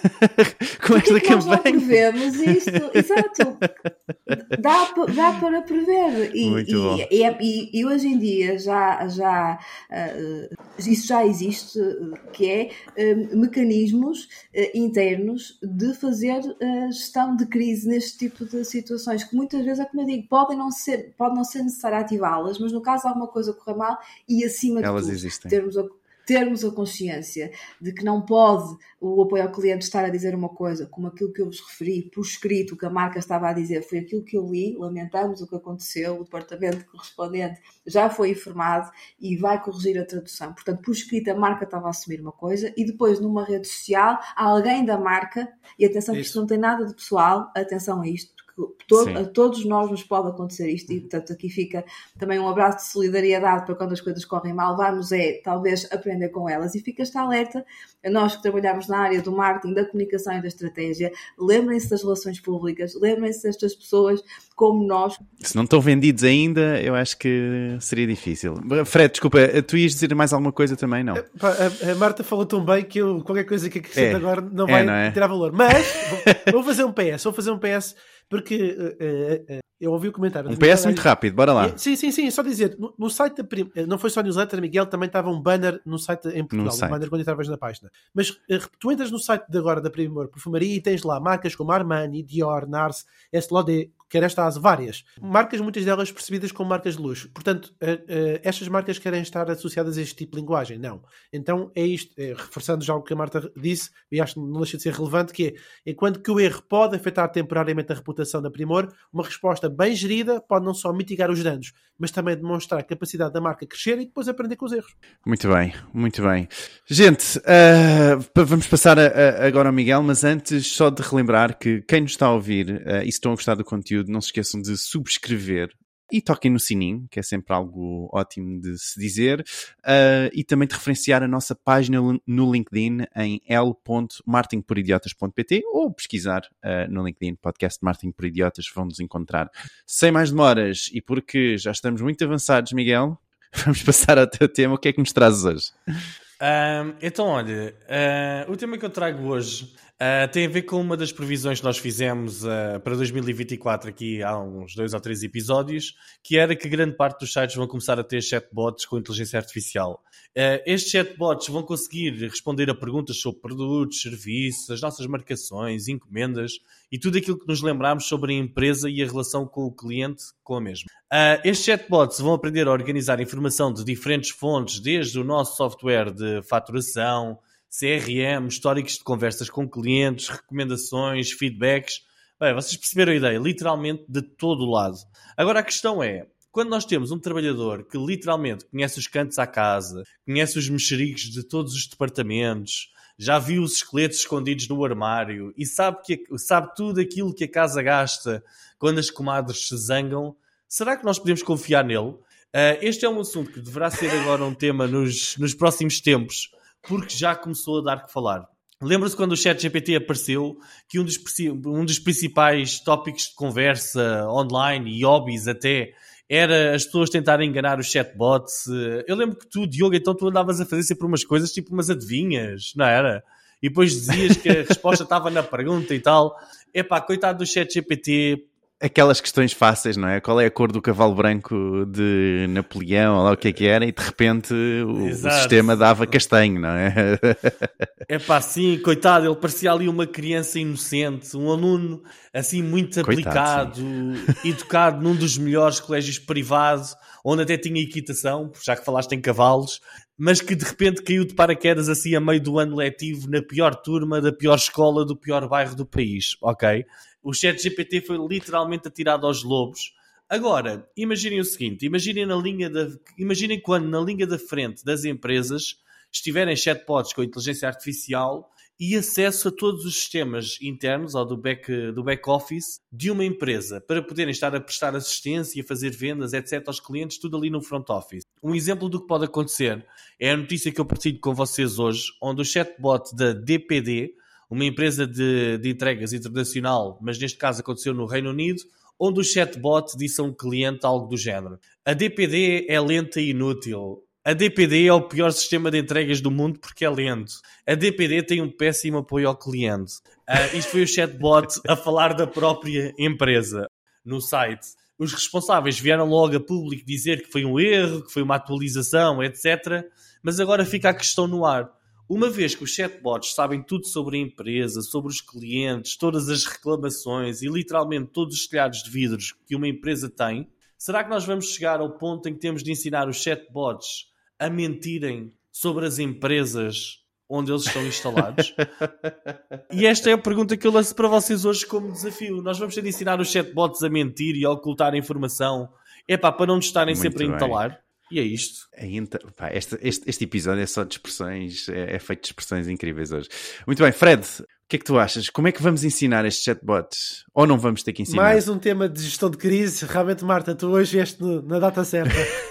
A: com esta
B: campanha. Nós não
A: campanha.
B: prevemos isto, exato. Dá, dá para prever. E,
A: Muito
B: e,
A: bom.
B: E, e, e hoje em dia já, já uh, isso já existe, que é uh, mecanismos uh, internos de fazer uh, gestão de crise neste tipo de situações, que muitas vezes, é como eu digo, podem não ser, pode não ser necessário ativá-las, mas no caso de alguma coisa correr mal e acima de
A: Elas
B: tudo,
A: existem.
B: termos a termos a consciência de que não pode o apoio ao cliente estar a dizer uma coisa como aquilo que eu vos referi, por escrito, o que a marca estava a dizer foi aquilo que eu li, lamentamos o que aconteceu, o departamento correspondente já foi informado e vai corrigir a tradução. Portanto, por escrito, a marca estava a assumir uma coisa e depois, numa rede social, alguém da marca, e atenção que isto não tem nada de pessoal, atenção a isto, todo, a todos nós nos pode acontecer isto e, portanto, aqui fica também um abraço de solidariedade para quando as coisas correm mal, vamos é, talvez, aprender com elas e fica esta alerta a nós que trabalhamos na área do marketing, da comunicação e da estratégia, lembrem-se das relações públicas, lembrem-se destas pessoas como nós.
A: Se não estão vendidos ainda, eu acho que seria difícil. Fred, desculpa, tu ias dizer mais alguma coisa também, não?
C: A, a Marta falou tão bem que eu, qualquer coisa que acrescento
A: é.
C: agora não
A: é,
C: vai
A: não é?
C: tirar valor. Mas, vou, vou fazer um P S, vou fazer um P S, porque uh, uh, eu ouvi o comentário.
A: Um P S muito rápido, bora lá.
C: E, sim, sim, sim, só dizer, no, no site da Prim, não foi só newsletter, Miguel, também estava um banner no site em Portugal, um banner quando entravas na página. Mas uh, tu entras no site de agora da Primor Perfumaria e tens lá marcas como Armani, Dior, Nars, Estée Lauder, quer estas várias. Marcas, muitas delas percebidas como marcas de luxo. Portanto, uh, uh, estas marcas querem estar associadas a este tipo de linguagem? Não. Então, é isto, é, reforçando já o que a Marta disse, e acho que não deixa de ser relevante, que é, enquanto que o erro pode afetar temporariamente a reputação da Primor, uma resposta bem gerida pode não só mitigar os danos, mas também demonstrar a capacidade da marca crescer e depois aprender com os erros.
A: Muito bem, muito bem. Gente, uh, vamos passar a, a, agora ao Miguel, mas antes só de relembrar que quem nos está a ouvir uh, e se estão a gostar do conteúdo, não se esqueçam de subscrever e toquem no sininho, que é sempre algo ótimo de se dizer, uh, e também de referenciar a nossa página no LinkedIn em l ponto marketing por idiotas ponto p t ou pesquisar uh, no LinkedIn podcast Marketing por Idiotas, vão nos encontrar. Sem mais demoras, e porque já estamos muito avançados, Miguel, vamos passar ao teu tema. O que é que nos trazes hoje?
D: Um, então, olha, uh, o tema que eu trago hoje uh, tem a ver com uma das previsões que nós fizemos uh, para dois mil e vinte e quatro aqui há uns dois ou três episódios, que era que grande parte dos sites vão começar a ter chatbots com inteligência artificial. Uh, estes chatbots vão conseguir responder a perguntas sobre produtos, serviços, as nossas marcações, encomendas e tudo aquilo que nos lembramos sobre a empresa e a relação com o cliente com a mesma. Uh, estes chatbots vão aprender a organizar informação de diferentes fontes, desde o nosso software de faturação, C R M, históricos de conversas com clientes, recomendações, feedbacks. Bem, vocês perceberam a ideia, literalmente de todo o lado. Agora a questão é, quando nós temos um trabalhador que literalmente conhece os cantos à casa, conhece os mexericos de todos os departamentos, já viu os esqueletos escondidos no armário e sabe, que, sabe tudo aquilo que a casa gasta quando as comadres se zangam, será que nós podemos confiar nele? Uh, este é um assunto que deverá ser agora um tema nos, nos próximos tempos, porque já começou a dar que falar. Lembra-se quando o ChatGPT apareceu que um dos, um dos principais tópicos de conversa online e hobbies até era as pessoas tentarem enganar os chatbots. Eu lembro que tu, Diogo, então tu andavas a fazer sempre umas coisas, tipo umas adivinhas, não era? E depois dizias que a resposta estava na pergunta e tal. Epá, coitado do ChatGPT.
A: Aquelas questões fáceis, não é? Qual é a cor do cavalo branco de Napoleão, ou lá o que é que era, e de repente o, o sistema dava castanho, não é?
D: É pá, sim, coitado, ele parecia ali uma criança inocente, um aluno assim muito aplicado, coitado, educado num dos melhores colégios privados, onde até tinha equitação, já que falaste em cavalos, mas que de repente caiu de paraquedas assim a meio do ano letivo na pior turma da pior escola do pior bairro do país, ok? O ChatGPT foi literalmente atirado aos lobos. Agora, imaginem o seguinte, imaginem, na linha da, imaginem quando na linha da frente das empresas estiverem chatbots com inteligência artificial e acesso a todos os sistemas internos ou do back, do back office de uma empresa para poderem estar a prestar assistência, fazer vendas, etcétera aos clientes, tudo ali no front office. Um exemplo do que pode acontecer é a notícia que eu partilho com vocês hoje, onde o chatbot da D P D, uma empresa de, de entregas internacional, mas neste caso aconteceu no Reino Unido, onde o chatbot disse a um cliente algo do género: a D P D é lenta e inútil. A D P D é o pior sistema de entregas do mundo porque é lento. A D P D tem um péssimo apoio ao cliente. Uh, isto foi o chatbot a falar da própria empresa no site. Os responsáveis vieram logo a público dizer que foi um erro, que foi uma atualização, etcétera. Mas agora fica a questão no ar. Uma vez que os chatbots sabem tudo sobre a empresa, sobre os clientes, todas as reclamações e literalmente todos os telhados de vidros que uma empresa tem, será que nós vamos chegar ao ponto em que temos de ensinar os chatbots a mentirem sobre as empresas onde eles estão instalados? E esta é a pergunta que eu lanço para vocês hoje como desafio. Nós vamos ter de ensinar os chatbots a mentir e a ocultar a informação, epá, para não nos estarem
A: Muito
D: sempre
A: bem.
D: a entalar? E é isto.
A: Então, pá, este, este, este episódio é só de expressões, é, é feito de expressões incríveis hoje. Muito bem, Fred, o que é que tu achas? Como é que vamos ensinar este chatbot? Ou não vamos ter que ensinar?
C: Mais um tema de gestão de crise. Realmente, Marta, tu hoje vieste no, na data certa.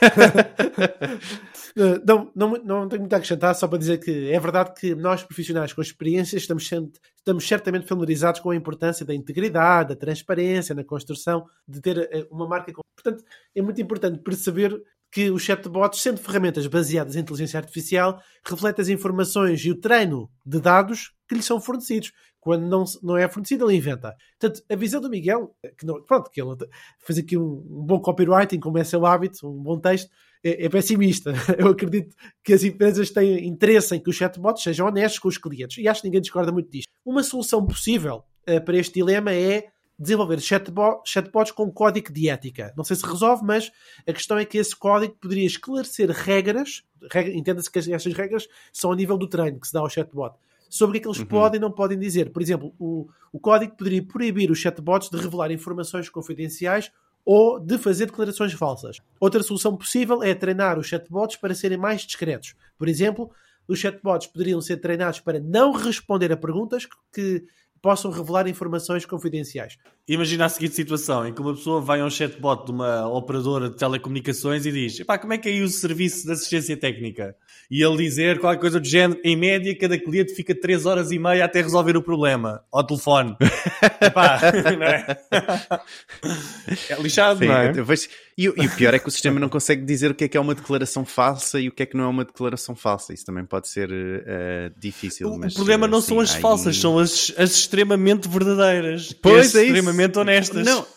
C: não, não, não tenho muito a acrescentar, só para dizer que é verdade que nós, profissionais com experiência, estamos, estamos certamente familiarizados com a importância da integridade, da transparência na construção, de ter uma marca. Portanto, é muito importante perceber que os chatbots, sendo ferramentas baseadas em inteligência artificial, refletem as informações e o treino de dados que lhes são fornecidos. Quando não, não é fornecido, ele inventa. Portanto, a visão do Miguel, que não, pronto, que ele fez aqui um, um bom copywriting, como é seu hábito, um bom texto, é, é pessimista. Eu acredito que as empresas têm interesse em que os chatbots sejam honestos com os clientes. E acho que ninguém discorda muito disto. Uma solução possível uh, para este dilema é desenvolver chatbot, chatbots com código de ética. Não sei se resolve, mas a questão é que esse código poderia esclarecer regras, regra, entenda-se que estas regras são a nível do treino que se dá ao chatbot, sobre o que é que eles uhum. podem e não podem dizer. Por exemplo, o, o código poderia proibir os chatbots de revelar informações confidenciais ou de fazer declarações falsas. Outra solução possível é treinar os chatbots para serem mais discretos. Por exemplo, os chatbots poderiam ser treinados para não responder a perguntas que possam revelar informações confidenciais.
D: Imagina a seguinte situação, em que uma pessoa vai a um chatbot de uma operadora de telecomunicações e diz: "Epá, como é que é aí o serviço de assistência técnica?" E ele dizer qualquer coisa do género: "Em média, cada cliente fica três horas e meia até resolver o problema, ao telefone." Epá, não é? É lixado,
A: Sim,
D: não é?
A: eu vejo... e, e o pior é que o sistema não consegue dizer o que é que é uma declaração falsa e o que é que não é uma declaração falsa. Isso também pode ser uh, difícil.
D: O,
A: mas,
D: o problema não
A: assim,
D: são as
A: aí...
D: falsas, são as, as extremamente verdadeiras.
A: Pois
D: é
A: é isso.
D: Extremamente honestas.
A: Não.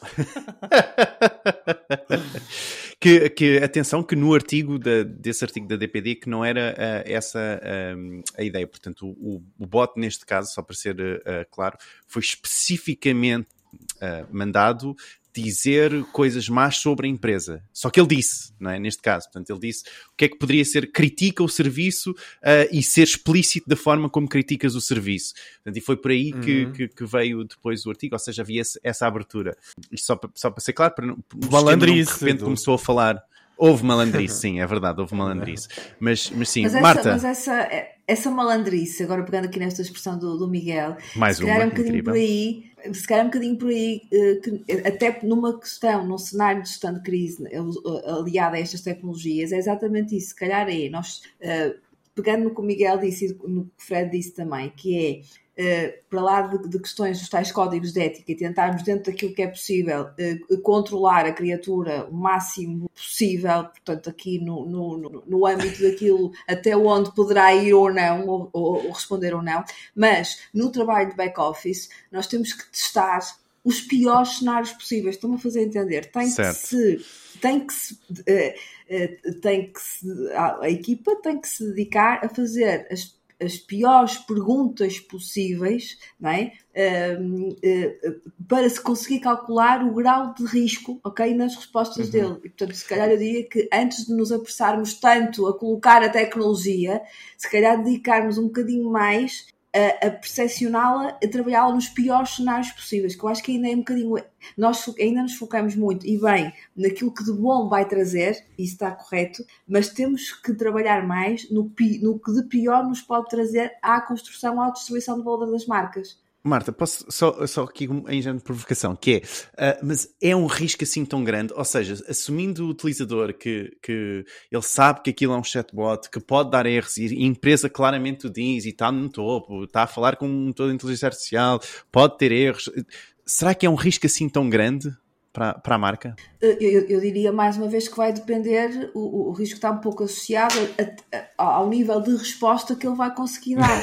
A: que, que, atenção, que no artigo, da, desse artigo da D P D, que não era uh, essa um, a ideia. Portanto, o, o bot, neste caso, só para ser uh, claro, foi especificamente uh, mandado dizer coisas más sobre a empresa. Só que ele disse, não é? Neste caso. Portanto, ele disse o que é que poderia ser, critica o serviço uh, e ser explícito da forma como criticas o serviço. Portanto, e foi por aí que, uhum. que, que veio depois o artigo, ou seja, havia esse, essa abertura. Isto só para, só para ser claro, para não, o
D: malandrice,
A: de repente começou a falar... Houve malandrice, sim, é verdade, houve malandrice. Mas, mas sim,
B: mas essa,
A: Marta...
B: Mas essa, essa malandrice, agora pegando aqui nesta expressão do, do Miguel,
A: mais
B: se calhar
A: uma,
B: é um bocadinho
A: incrível.
B: por aí, se calhar é um bocadinho por aí, que, até numa questão, num cenário de gestão de crise aliada a estas tecnologias, é exatamente isso. Se calhar é, nós, pegando no que o Miguel disse e no que o Fred disse também, que é, Uh, para lá de, de questões dos tais códigos de ética e tentarmos dentro daquilo que é possível uh, controlar a criatura o máximo possível, portanto aqui no, no, no âmbito daquilo até onde poderá ir ou não, ou, ou, ou responder ou não, mas no trabalho de back-office nós temos que testar os piores cenários possíveis, estão-me a fazer entender, tem certo. que se... Tem que se, uh, uh, tem que se a, a equipa tem que se dedicar a fazer as as piores perguntas possíveis, não é? Um, uh, para se conseguir calcular o grau de risco, ok, nas respostas uhum. dele. E, portanto, se calhar eu diria que antes de nos apressarmos tanto a colocar a tecnologia, se calhar dedicarmos um bocadinho mais a, a percepcioná-la, a trabalhá-la nos piores cenários possíveis, que eu acho que ainda é um bocadinho... Nós ainda nos focamos muito, e bem, naquilo que de bom vai trazer, isso está correto, mas temos que trabalhar mais no, no que de pior nos pode trazer à construção ou à distribuição de valor das marcas.
A: Marta, posso só, só aqui uma ingênua provocação, que é, uh, mas é um risco assim tão grande, ou seja, assumindo o utilizador que, que ele sabe que aquilo é um chatbot, que pode dar erros, e a empresa claramente o diz, e está no topo, está a falar com toda a inteligência artificial, pode ter erros, será que é um risco assim tão grande para, para a marca?
B: Eu, eu, eu diria mais uma vez que vai depender, o, o risco está um pouco associado a, a, ao nível de resposta que ele vai conseguir dar.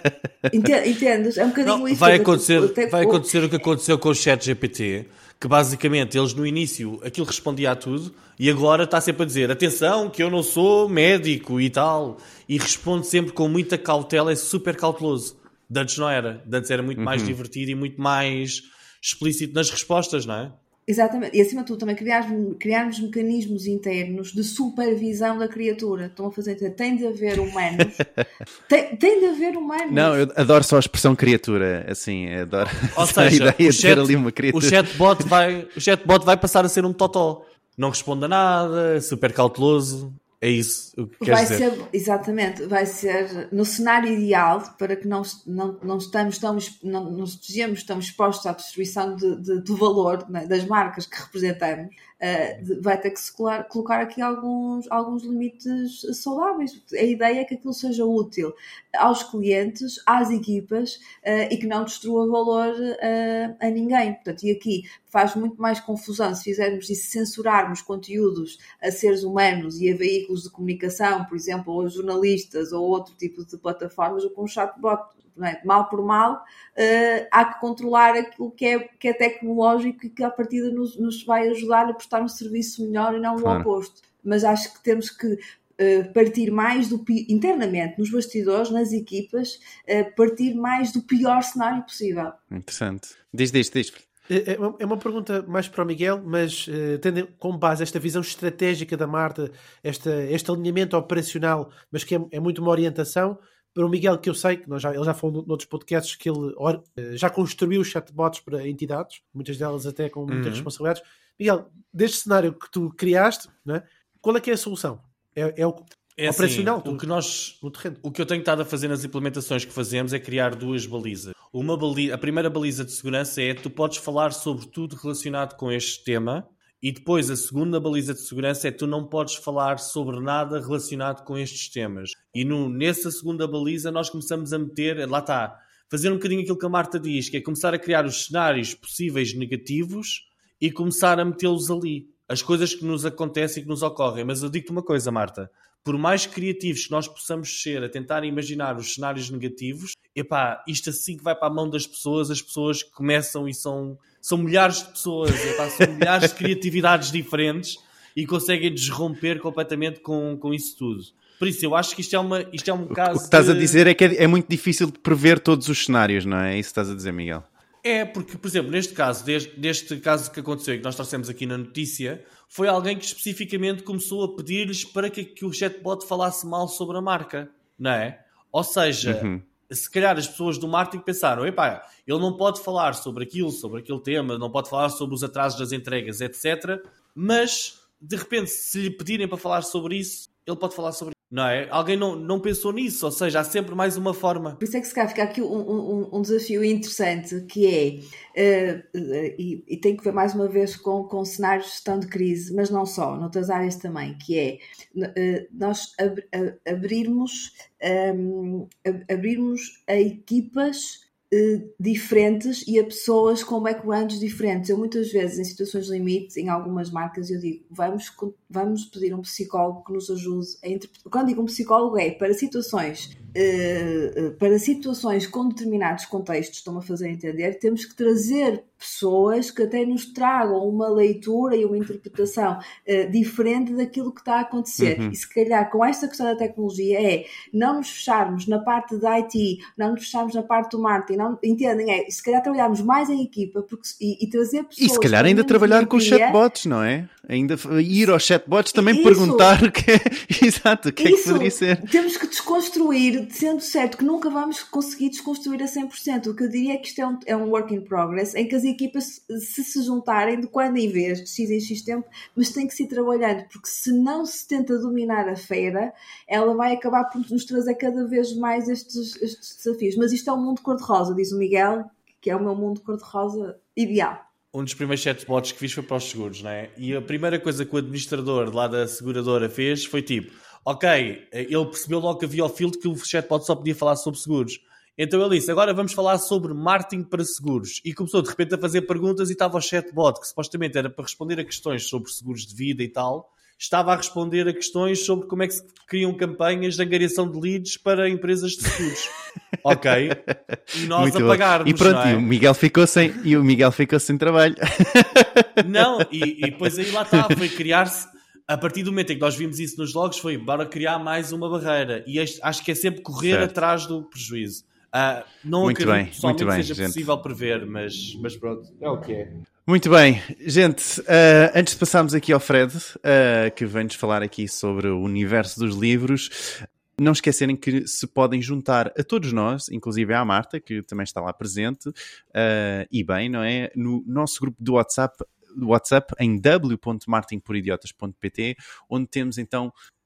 B: Entendes? É um bocadinho
D: Não,
B: isso.
D: Vai acontecer, até... vai acontecer o que aconteceu com o ChatGPT, que basicamente eles no início aquilo respondia a tudo e agora está sempre a dizer atenção que eu não sou médico e tal, e responde sempre com muita cautela, é super cauteloso. De antes não era, de antes era muito uhum. mais divertido e muito mais explícito nas respostas, não é?
B: Exatamente, e acima de tudo também criarmos, criarmos mecanismos internos de supervisão da criatura. Estão a fazer entender, tem de haver humanos, tem, tem de haver humanos.
A: Não, eu adoro só a expressão criatura, assim, adoro
D: Ou seja,
A: a ideia
D: o,
A: de
D: chat,
A: ter ali uma criatura.
D: O chatbot vai, o chatbot vai passar a ser um totó, não responde a nada, super cauteloso. É isso o que queres
B: vai
D: dizer?
B: ser, exatamente, vai ser no cenário ideal para que não, não, não, estamos tão, não, não estejamos tão expostos à destruição de, de, do valor, né, das marcas que representamos. Uh, de, vai ter que se colar, colocar aqui alguns, alguns limites saudáveis. A ideia é que aquilo seja útil aos clientes, às equipas uh, e que não destrua valor uh, a ninguém. Portanto, e aqui faz muito mais confusão se fizermos e se censurarmos conteúdos a seres humanos e a veículos de comunicação, por exemplo, ou a jornalistas ou outro tipo de plataformas, ou com um chatbot. Não é? Mal por mal, uh, há que controlar aquilo que é, que é tecnológico e que à partida nos, nos vai ajudar a prestar um serviço melhor e não claro. O oposto. Mas acho que temos que uh, partir mais do internamente, nos bastidores, nas equipas, uh, partir mais do pior cenário possível.
A: Interessante. Diz, diz, diz.
C: É uma, é uma pergunta mais para o Miguel, mas uh, tendo como base esta visão estratégica da Marta, esta, este alinhamento operacional, mas que é, é muito uma orientação. Para o Miguel, que eu sei, que nós já, ele já falou noutros podcasts, que ele or, já construiu chatbots para entidades, muitas delas até com muitas uhum. responsabilidades. Miguel, deste cenário que tu criaste, não é? Qual é que é a solução? É, é o
D: é
C: operacional?
D: Assim, o, que nós,
C: no terreno.
D: O que eu tenho estado a fazer nas implementações que fazemos é criar duas balizas. Uma baliza, a primeira baliza de segurança é tu podes falar sobre tudo relacionado com este tema. E depois a segunda baliza de segurança é que tu não podes falar sobre nada relacionado com estes temas. E no, nessa segunda baliza nós começamos a meter, lá está, fazer um bocadinho aquilo que a Marta diz, que é começar a criar os cenários possíveis negativos e começar a metê-los ali. As coisas que nos acontecem e que nos ocorrem. Mas eu digo-te uma coisa, Marta, por mais criativos que nós possamos ser a tentar imaginar os cenários negativos, epá, isto assim que vai para a mão das pessoas, as pessoas começam e são... São milhares de pessoas, epá, são milhares de criatividades diferentes e conseguem desromper completamente com, com isso tudo. Por isso, eu acho que isto é, uma, isto é um caso...
A: O que estás
D: de...
A: a dizer é que é, é muito difícil de prever todos os cenários, não é? É isso que estás a dizer, Miguel?
D: É, porque, por exemplo, neste caso, deste, deste caso que aconteceu e que nós trouxemos aqui na notícia, foi alguém que especificamente começou a pedir-lhes para que, que o chatbot falasse mal sobre a marca, não é? Ou seja... Uhum. Se calhar as pessoas do marketing pensaram, epá, ele não pode falar sobre aquilo, sobre aquele tema, não pode falar sobre os atrasos das entregas, etcétera. Mas, de repente, se lhe pedirem para falar sobre isso, ele pode falar sobre isso. Não é? Alguém não, não pensou nisso, ou seja, há sempre mais uma forma.
B: Por isso é que se calhar fica aqui um, um, um desafio interessante, que é, uh, uh, e, e tem que ver mais uma vez com, com cenários de gestão de crise, mas não só, noutras áreas também, que é uh, nós ab, ab, abrirmos, um, ab, abrirmos a equipas diferentes e a pessoas com backgrounds diferentes. Eu muitas vezes, em situações limite, em algumas marcas, eu digo, vamos, vamos pedir um psicólogo que nos ajude a interpretar. Quando digo um psicólogo é para situações, uh, para situações com determinados contextos, estão-me a fazer entender, temos que trazer pessoas que até nos tragam uma leitura e uma interpretação uh, diferente daquilo que está a acontecer. Uhum. E se calhar com esta questão da tecnologia é não nos fecharmos na parte da I T, não nos fecharmos na parte do marketing, não, entendem? É, se calhar trabalharmos mais em equipa porque, e, e trazer pessoas...
A: E se calhar ainda trabalhar com os chatbots, não é? Ainda ir aos chatbots também isso, perguntar o que é, exato, o que isso, é que poderia ser.
B: Temos que desconstruir, sendo certo que nunca vamos conseguir desconstruir a cem por cento. O que eu diria é que isto é um, é um work in progress, em que as equipas se, se juntarem de quando em vez, de X em X tempo, mas tem que se ir trabalhando, porque se não se tenta dominar a feira, ela vai acabar por nos trazer cada vez mais estes, estes desafios. Mas isto é um mundo cor-de-rosa, diz o Miguel, que é o meu mundo cor-de-rosa ideal.
D: Um dos primeiros chatbots que fiz foi para os seguros, não é? E a primeira coisa que o administrador lá da seguradora fez foi tipo, ok, ele percebeu logo que havia o filtro que o chatbot só podia falar sobre seguros. Então ele disse, agora vamos falar sobre marketing para seguros. E começou de repente a fazer perguntas e estava o chatbot, que supostamente era para responder a questões sobre seguros de vida e tal, estava a responder a questões sobre como é que se criam campanhas de angariação de leads para empresas de seguros. Ok? E nós
A: muito
D: apagarmos,
A: e pronto,
D: não é?
A: e o Miguel ficou sem, e o Miguel ficou sem trabalho.
D: Não, e, e depois aí lá está, foi criar-se, a partir do momento em que nós vimos isso nos logs, foi bora criar mais uma barreira. E este, acho que é sempre correr certo. Atrás do prejuízo. Uh, não
A: muito
D: acredito
A: bem,
D: pessoalmente
A: muito bem,
D: que seja
A: gente.
D: possível prever, mas, mas pronto, é o que é.
A: Muito bem, gente, uh, antes de passarmos aqui ao Fred, uh, que vem-nos falar aqui sobre o universo dos livros, não esquecerem que se podem juntar a todos nós, inclusive à Marta, que também está lá presente, uh, e bem, não é? No nosso grupo do WhatsApp, do WhatsApp em w ponto marketing por idiotas ponto p t, onde temos então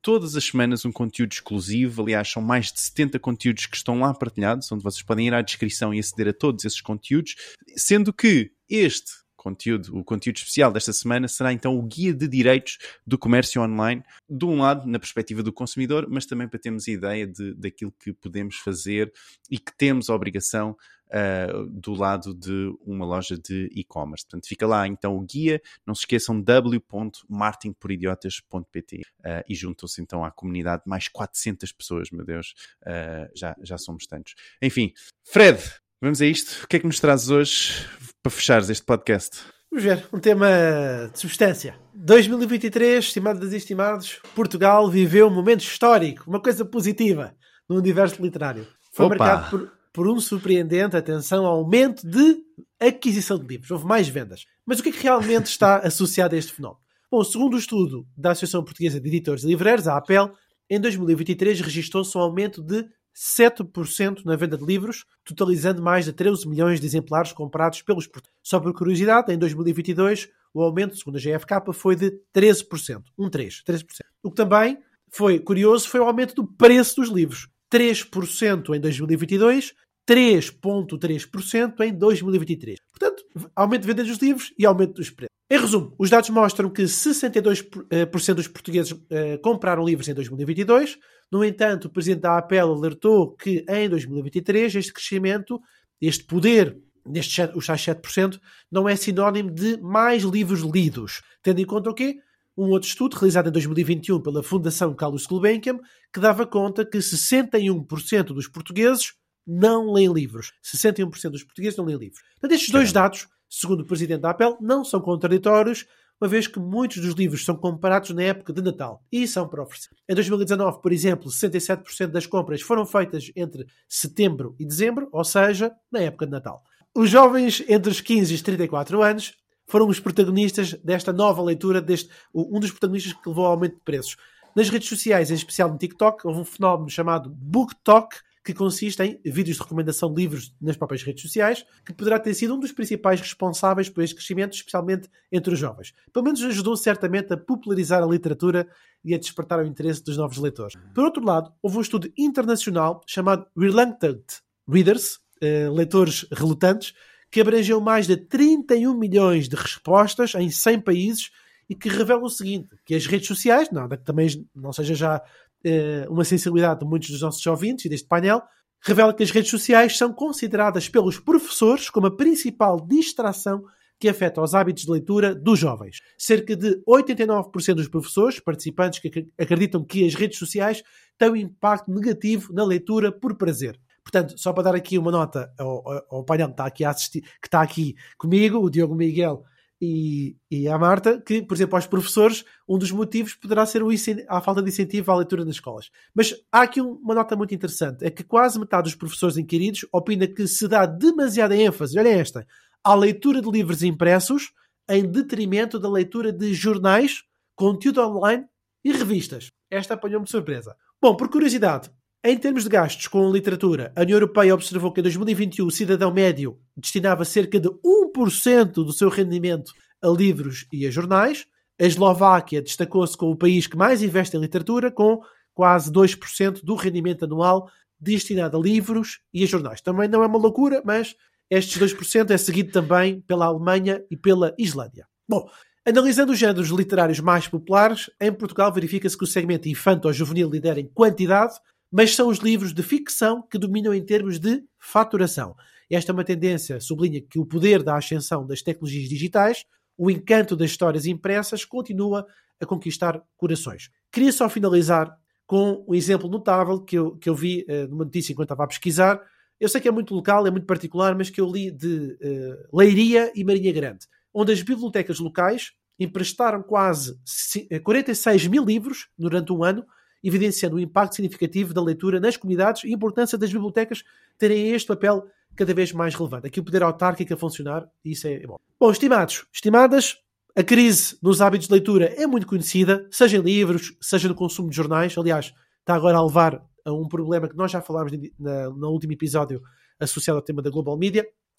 A: todas as semanas um conteúdo exclusivo. Aliás, são mais de setenta conteúdos que estão lá partilhados, onde vocês podem ir à descrição e aceder a todos esses conteúdos, sendo que este conteúdo, o conteúdo especial desta semana será então o Guia de Direitos do Comércio Online, de um lado na perspectiva do consumidor, mas também para termos a ideia de, daquilo que podemos fazer e que temos a obrigação uh, do lado de uma loja de e-commerce. Portanto, fica lá então o guia, não se esqueçam w ponto marketing por idiotas ponto p t uh, e juntam-se então à comunidade, mais quatrocentas pessoas, meu Deus, uh, já, já somos tantos. Enfim, Fred, vamos a isto. O que é que nos trazes hoje para fechares este podcast?
C: Vamos ver, um tema de substância. dois mil e vinte e três, estimados e estimados, Portugal viveu um momento histórico, uma coisa positiva no universo literário. Foi
A: Opa.
C: marcado por, por um surpreendente, atenção, aumento de aquisição de livros. Houve mais vendas. Mas o que é que realmente está associado a este fenómeno? Bom, segundo o estudo da Associação Portuguesa de Editores e Livreiros, a APEL, em dois mil e vinte e três registrou-se um aumento de sete por cento na venda de livros, totalizando mais de treze milhões de exemplares comprados pelos portugueses. Só por curiosidade, em dois mil e vinte e dois, o aumento, segundo a G F K, foi de treze por cento. Um três, treze por cento. O que também foi curioso foi o aumento do preço dos livros. três por cento em dois mil e vinte e dois, três vírgula três por cento em dois mil e vinte e três. Portanto, aumento de venda dos livros e aumento dos preços. Em resumo, os dados mostram que sessenta e dois por cento dos portugueses uh, compraram livros em dois mil e vinte e dois. No entanto, o presidente da APEL alertou que em dois mil e vinte e três este crescimento, este poder, nestes, os tais sete por cento, não é sinónimo de mais livros lidos. Tendo em conta o quê? Um outro estudo realizado em dois mil e vinte e um pela Fundação Carlos Gulbenkian, que dava conta que sessenta e um por cento dos portugueses não leem livros. sessenta e um por cento dos portugueses não leem livros. Portanto, estes dois dados, segundo o presidente da APEL, não são contraditórios, uma vez que muitos dos livros são comprados na época de Natal e são para oferecer. Em dois mil e dezanove, por exemplo, sessenta e sete por cento das compras foram feitas entre setembro e dezembro, ou seja, na época de Natal. Os jovens entre os quinze e os trinta e quatro anos foram os protagonistas desta nova leitura, deste, um dos protagonistas que levou ao aumento de preços. Nas redes sociais, em especial no TikTok, houve um fenómeno chamado BookTok, que consiste em vídeos de recomendação de livros nas próprias redes sociais, que poderá ter sido um dos principais responsáveis por este crescimento, especialmente entre os jovens. Pelo menos ajudou certamente a popularizar a literatura e a despertar o interesse dos novos leitores. Por outro lado, houve um estudo internacional chamado Reluctant Readers, eh, leitores relutantes, que abrangeu mais de trinta e um milhões de respostas em cem países e que revela o seguinte, que as redes sociais, nada que também não seja já uma sensibilidade de muitos dos nossos ouvintes e deste painel, revela que as redes sociais são consideradas pelos professores como a principal distração que afeta os hábitos de leitura dos jovens. Cerca de oitenta e nove por cento dos professores participantes que acreditam que as redes sociais têm um impacto negativo na leitura por prazer. Portanto, só para dar aqui uma nota ao, ao painel que está aqui a assistir, que está aqui comigo, o Diogo Miguel E, e a Marta, que, por exemplo, aos professores, um dos motivos poderá ser o a falta de incentivo à leitura nas escolas. Mas há aqui uma nota muito interessante, é que quase metade dos professores inquiridos opina que se dá demasiada ênfase, olha esta, à leitura de livros impressos em detrimento da leitura de jornais, conteúdo online e revistas. Esta apanhou-me de surpresa. Bom, por curiosidade, em termos de gastos com literatura, a União Europeia observou que em dois mil e vinte e um o cidadão médio destinava cerca de um por cento do seu rendimento a livros e a jornais. A Eslováquia destacou-se como o país que mais investe em literatura, com quase dois por cento do rendimento anual destinado a livros e a jornais. Também não é uma loucura, mas estes dois por cento é seguido também pela Alemanha e pela Islândia. Bom, analisando os géneros literários mais populares, em Portugal verifica-se que o segmento infanto-juvenil lidera em quantidade, mas são os livros de ficção que dominam em termos de faturação. Esta é uma tendência, sublinha que o poder da ascensão das tecnologias digitais, o encanto das histórias impressas, continua a conquistar corações. Queria só finalizar com um exemplo notável que eu, que eu vi uh, numa notícia enquanto estava a pesquisar. Eu sei que é muito local, é muito particular, mas que eu li de uh, Leiria e Marinha Grande, onde as bibliotecas locais emprestaram quase quarenta e seis mil livros durante um ano, evidenciando o impacto significativo da leitura nas comunidades e a importância das bibliotecas terem este papel cada vez mais relevante. Aqui o poder autárquico a funcionar, e isso é bom. Bom, estimados, estimadas, a crise nos hábitos de leitura é muito conhecida, seja em livros, seja no consumo de jornais. Aliás, está agora a levar a um problema que nós já falámos na, no último episódio associado ao tema da Global Media.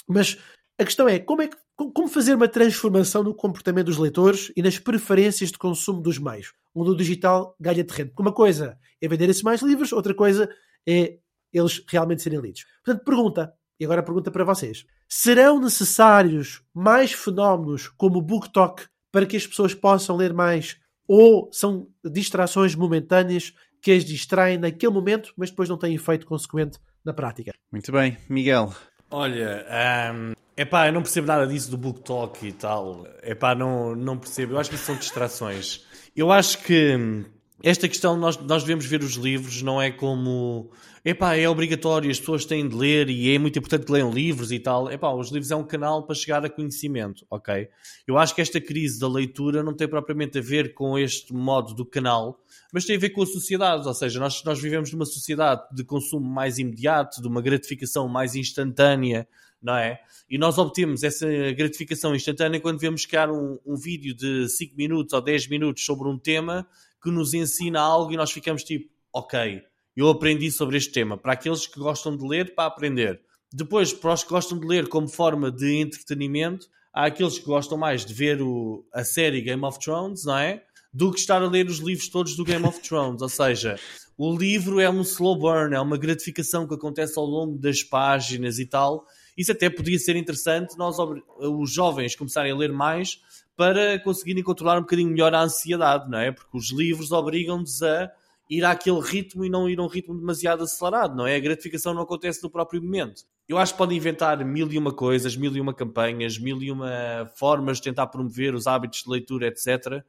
C: Mas a questão é, como, é que, como fazer uma transformação no comportamento dos leitores e nas preferências de consumo dos meios, onde o digital ganha terreno? Porque uma coisa é venderem-se mais livros, outra coisa é eles realmente serem lidos. Portanto, pergunta, e agora a pergunta para vocês. Serão necessários mais fenómenos como o BookTok para que as pessoas possam ler mais, ou são distrações momentâneas que as distraem naquele momento, mas depois não têm efeito consequente na prática?
A: Muito bem. Miguel?
D: Olha, um, epá, eu não percebo nada disso do BookTok e tal. Epá, não, não percebo. Eu acho que isso são distrações. Eu acho que esta questão, nós, nós devemos ver os livros, não é como... Epá, é obrigatório, as pessoas têm de ler e é muito importante que leiam livros e tal. Epá, os livros é um canal para chegar a conhecimento, ok? Eu acho que esta crise da leitura não tem propriamente a ver com este modo do canal, mas tem a ver com a sociedade. Ou seja, nós, nós vivemos numa sociedade de consumo mais imediato, de uma gratificação mais instantânea, não é? E nós obtemos essa gratificação instantânea quando vemos criar um, um vídeo de cinco minutos ou dez minutos sobre um tema que nos ensina algo e nós ficamos tipo, ok, eu aprendi sobre este tema. Para aqueles que gostam de ler, para aprender. Depois, para os que gostam de ler como forma de entretenimento, há aqueles que gostam mais de ver o, a série Game of Thrones, não é? Do que estar a ler os livros todos do Game of Thrones. Ou seja, o livro é um slow burn, é uma gratificação que acontece ao longo das páginas e tal. Isso até podia ser interessante, nós, os jovens, começarem a ler mais para conseguirem controlar um bocadinho melhor a ansiedade, não é? Porque os livros obrigam-nos a ir àquele ritmo e não ir a um ritmo demasiado acelerado, não é? A gratificação não acontece no próprio momento. Eu acho que podem inventar mil e uma coisas, mil e uma campanhas, mil e uma formas de tentar promover os hábitos de leitura, etcétera.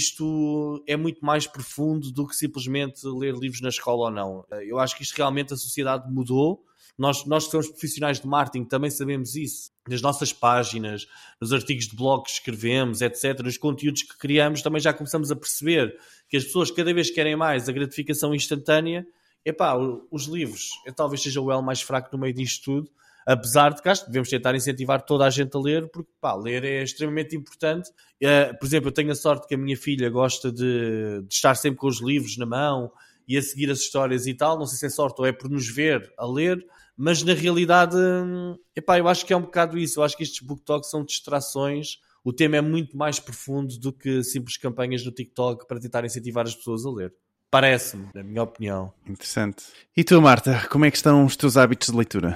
D: Isto é muito mais profundo do que simplesmente ler livros na escola ou não. Eu acho que isto realmente a sociedade mudou. Nós, nós que somos profissionais de marketing também sabemos isso. Nas nossas páginas, nos artigos de blog que escrevemos, etcétera, nos conteúdos que criamos, também já começamos a perceber que as pessoas cada vez querem mais a gratificação instantânea. Epá, os livros talvez seja o elo mais fraco no meio disto tudo, apesar de que acho que devemos tentar incentivar toda a gente a ler, porque pá, ler é extremamente importante. Uh, por exemplo, eu tenho a sorte que a minha filha gosta de, de estar sempre com os livros na mão e a seguir as histórias e tal. Não sei se é sorte ou é por nos ver a ler, mas na realidade, epá, eu acho que é um bocado isso. Eu acho que estes BookToks são distrações. O tema é muito mais profundo do que simples campanhas no TikTok para tentar incentivar as pessoas a ler. Parece-me, na minha opinião.
A: Interessante. E tu, Marta, como é que estão os teus hábitos de leitura?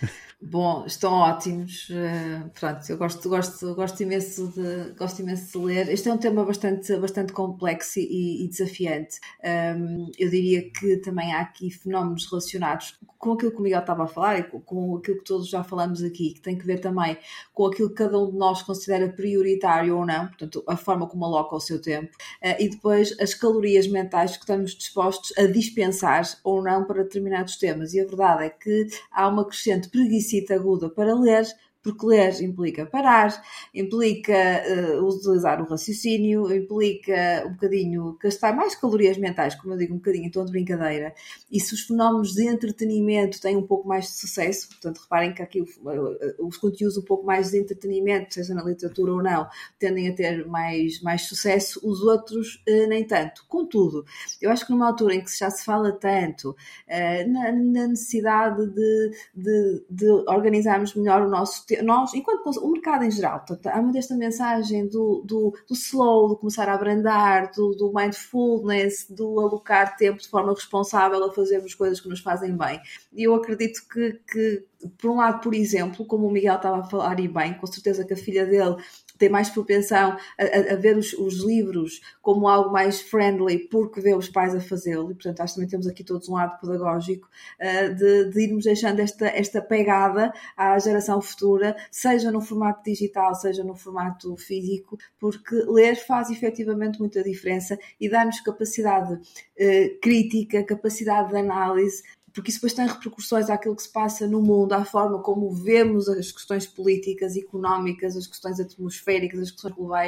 B: Bom, estão ótimos. Uh, pronto, eu gosto, gosto, gosto, imenso de, gosto imenso de ler. Este é um tema bastante, bastante complexo e, e desafiante. Um, eu diria que também há aqui fenómenos relacionados com aquilo que o Miguel estava a falar e com, com aquilo que todos já falamos aqui, que tem que ver também com aquilo que cada um de nós considera prioritário ou não, portanto, a forma como aloca o seu tempo, uh, e depois as calorias mentais que estamos dispostos a dispensar ou não para determinados temas. E a verdade é que há uma crescente preguiça aguda para ler, porque ler implica parar, implica uh, utilizar o raciocínio, implica um bocadinho gastar mais calorias mentais, como eu digo, um bocadinho em tom de brincadeira. E se os fenómenos de entretenimento têm um pouco mais de sucesso, portanto, reparem que aqui uh, os conteúdos um pouco mais de entretenimento, seja na literatura ou não, tendem a ter mais, mais sucesso, os outros uh, nem tanto. Contudo, eu acho que numa altura em que já se fala tanto uh, na, na necessidade de, de, de organizarmos melhor o nosso nós, enquanto o mercado em geral, portanto, há muito esta mensagem do, do, do slow, do começar a abrandar, do, do mindfulness, do alocar tempo de forma responsável a fazermos coisas que nos fazem bem. E eu acredito que, que, por um lado, por exemplo, como o Miguel estava a falar e bem, com certeza que a filha dele tem mais propensão a, a, a ver os, os livros como algo mais friendly porque vê os pais a fazê-lo, e portanto acho que também temos aqui todos um lado pedagógico uh, de, de irmos deixando esta, esta pegada à geração futura, seja no formato digital, seja no formato físico, porque ler faz efetivamente muita diferença e dá-nos capacidade uh, crítica, capacidade de análise, porque isso depois tem repercussões àquilo que se passa no mundo, à forma como vemos as questões políticas, económicas, as questões atmosféricas, as questões globais.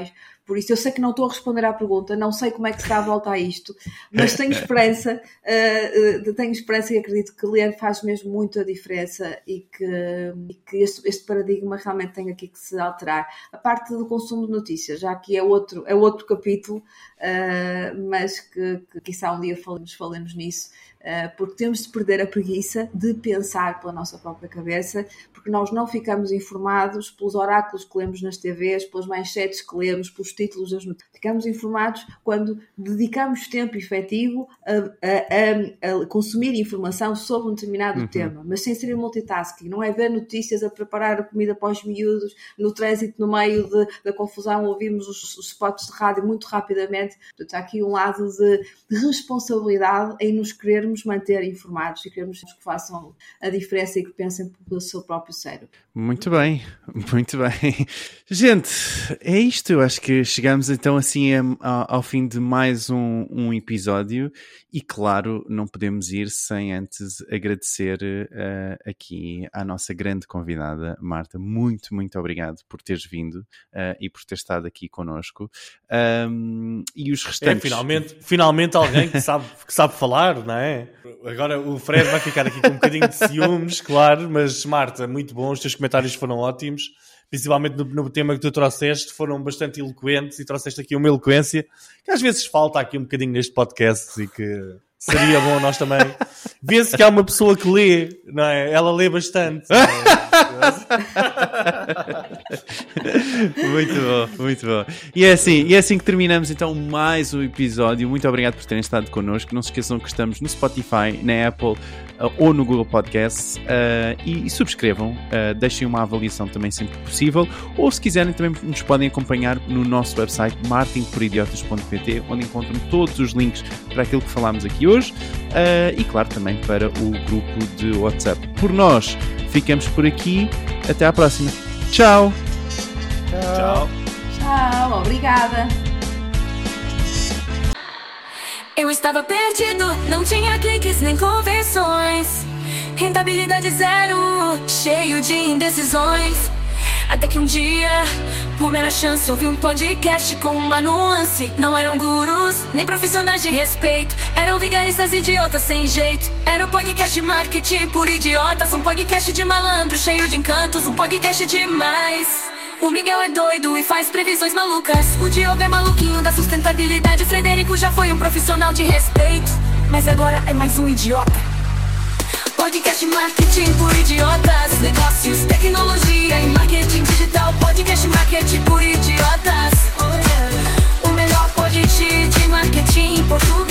B: Por isso, eu sei que não estou a responder à pergunta, não sei como é que se dá a volta a isto, mas tenho esperança, uh, uh, tenho esperança e acredito que ler faz mesmo muito a diferença e que, e que este, este paradigma realmente tem aqui que se alterar. A parte do consumo de notícias, já que é outro, é outro capítulo, uh, mas que, que quiçá um dia falemos, falemos nisso, uh, porque temos de perder a preguiça de pensar pela nossa própria cabeça, porque nós não ficamos informados pelos oráculos que lemos nas T Vs, pelas manchetes que lemos, pelos títulos das notícias. Ficamos informados quando dedicamos tempo efetivo a, a, a, a consumir informação sobre um determinado uhum. tema, mas sem ser multitasking. Não é ver notícias a preparar a comida para os miúdos, no trânsito, no meio de, da confusão, ouvimos os, os spots de rádio muito rapidamente. Portanto, há aqui um lado de, de responsabilidade em nos querermos manter informados e queremos que façam a diferença e que pensem pelo seu próprio cérebro.
A: Muito bem, muito bem. Gente, é isto. Eu acho que chegamos então assim ao, ao fim de mais um, um episódio e, claro, não podemos ir sem antes agradecer uh, aqui à nossa grande convidada, Marta. Muito, muito obrigado por teres vindo uh, e por ter estado aqui connosco. Um, e os restantes...
D: É, finalmente, finalmente alguém que sabe, que sabe falar, não é? Agora o Fred vai ficar aqui com um bocadinho de ciúmes, claro, mas Marta, muito bom, os teus comentários foram ótimos, principalmente no, no tema que tu trouxeste, foram bastante eloquentes e trouxeste aqui uma eloquência que às vezes falta aqui um bocadinho neste podcast e que seria bom nós também. Vê-se que há uma pessoa que lê, não é? Ela lê bastante. Não é?
A: Muito bom, muito bom. E é assim, e é assim que terminamos então mais um episódio. Muito obrigado por terem estado connosco. Não se esqueçam que estamos no Spotify, na Apple uh, ou no Google Podcasts uh, e, e subscrevam, uh, deixem uma avaliação também sempre que possível, ou se quiserem também nos podem acompanhar no nosso website marketing por idiotas ponto pt, onde encontram todos os links para aquilo que falámos aqui hoje uh, e claro também para o grupo de WhatsApp. Por nós ficamos por aqui, até à próxima. Tchau!
D: Tchau!
B: Tchau, obrigada!
E: Eu estava perdido, não tinha cliques nem conversões, rentabilidade zero, cheio de indecisões. Até que um dia, por mera chance, ouvi um podcast com uma nuance. Não eram gurus, nem profissionais de respeito, eram vigaristas idiotas sem jeito. Era um podcast de marketing por idiotas, um podcast de malandro cheio de encantos, um podcast demais. O Miguel é doido e faz previsões malucas, o Diogo é maluquinho da sustentabilidade, o Frederico já foi um profissional de respeito, mas agora é mais um idiota. Podcast marketing por idiotas, negócios, tecnologia e marketing digital. Podcast marketing por idiotas, o melhor podcast de marketing em português.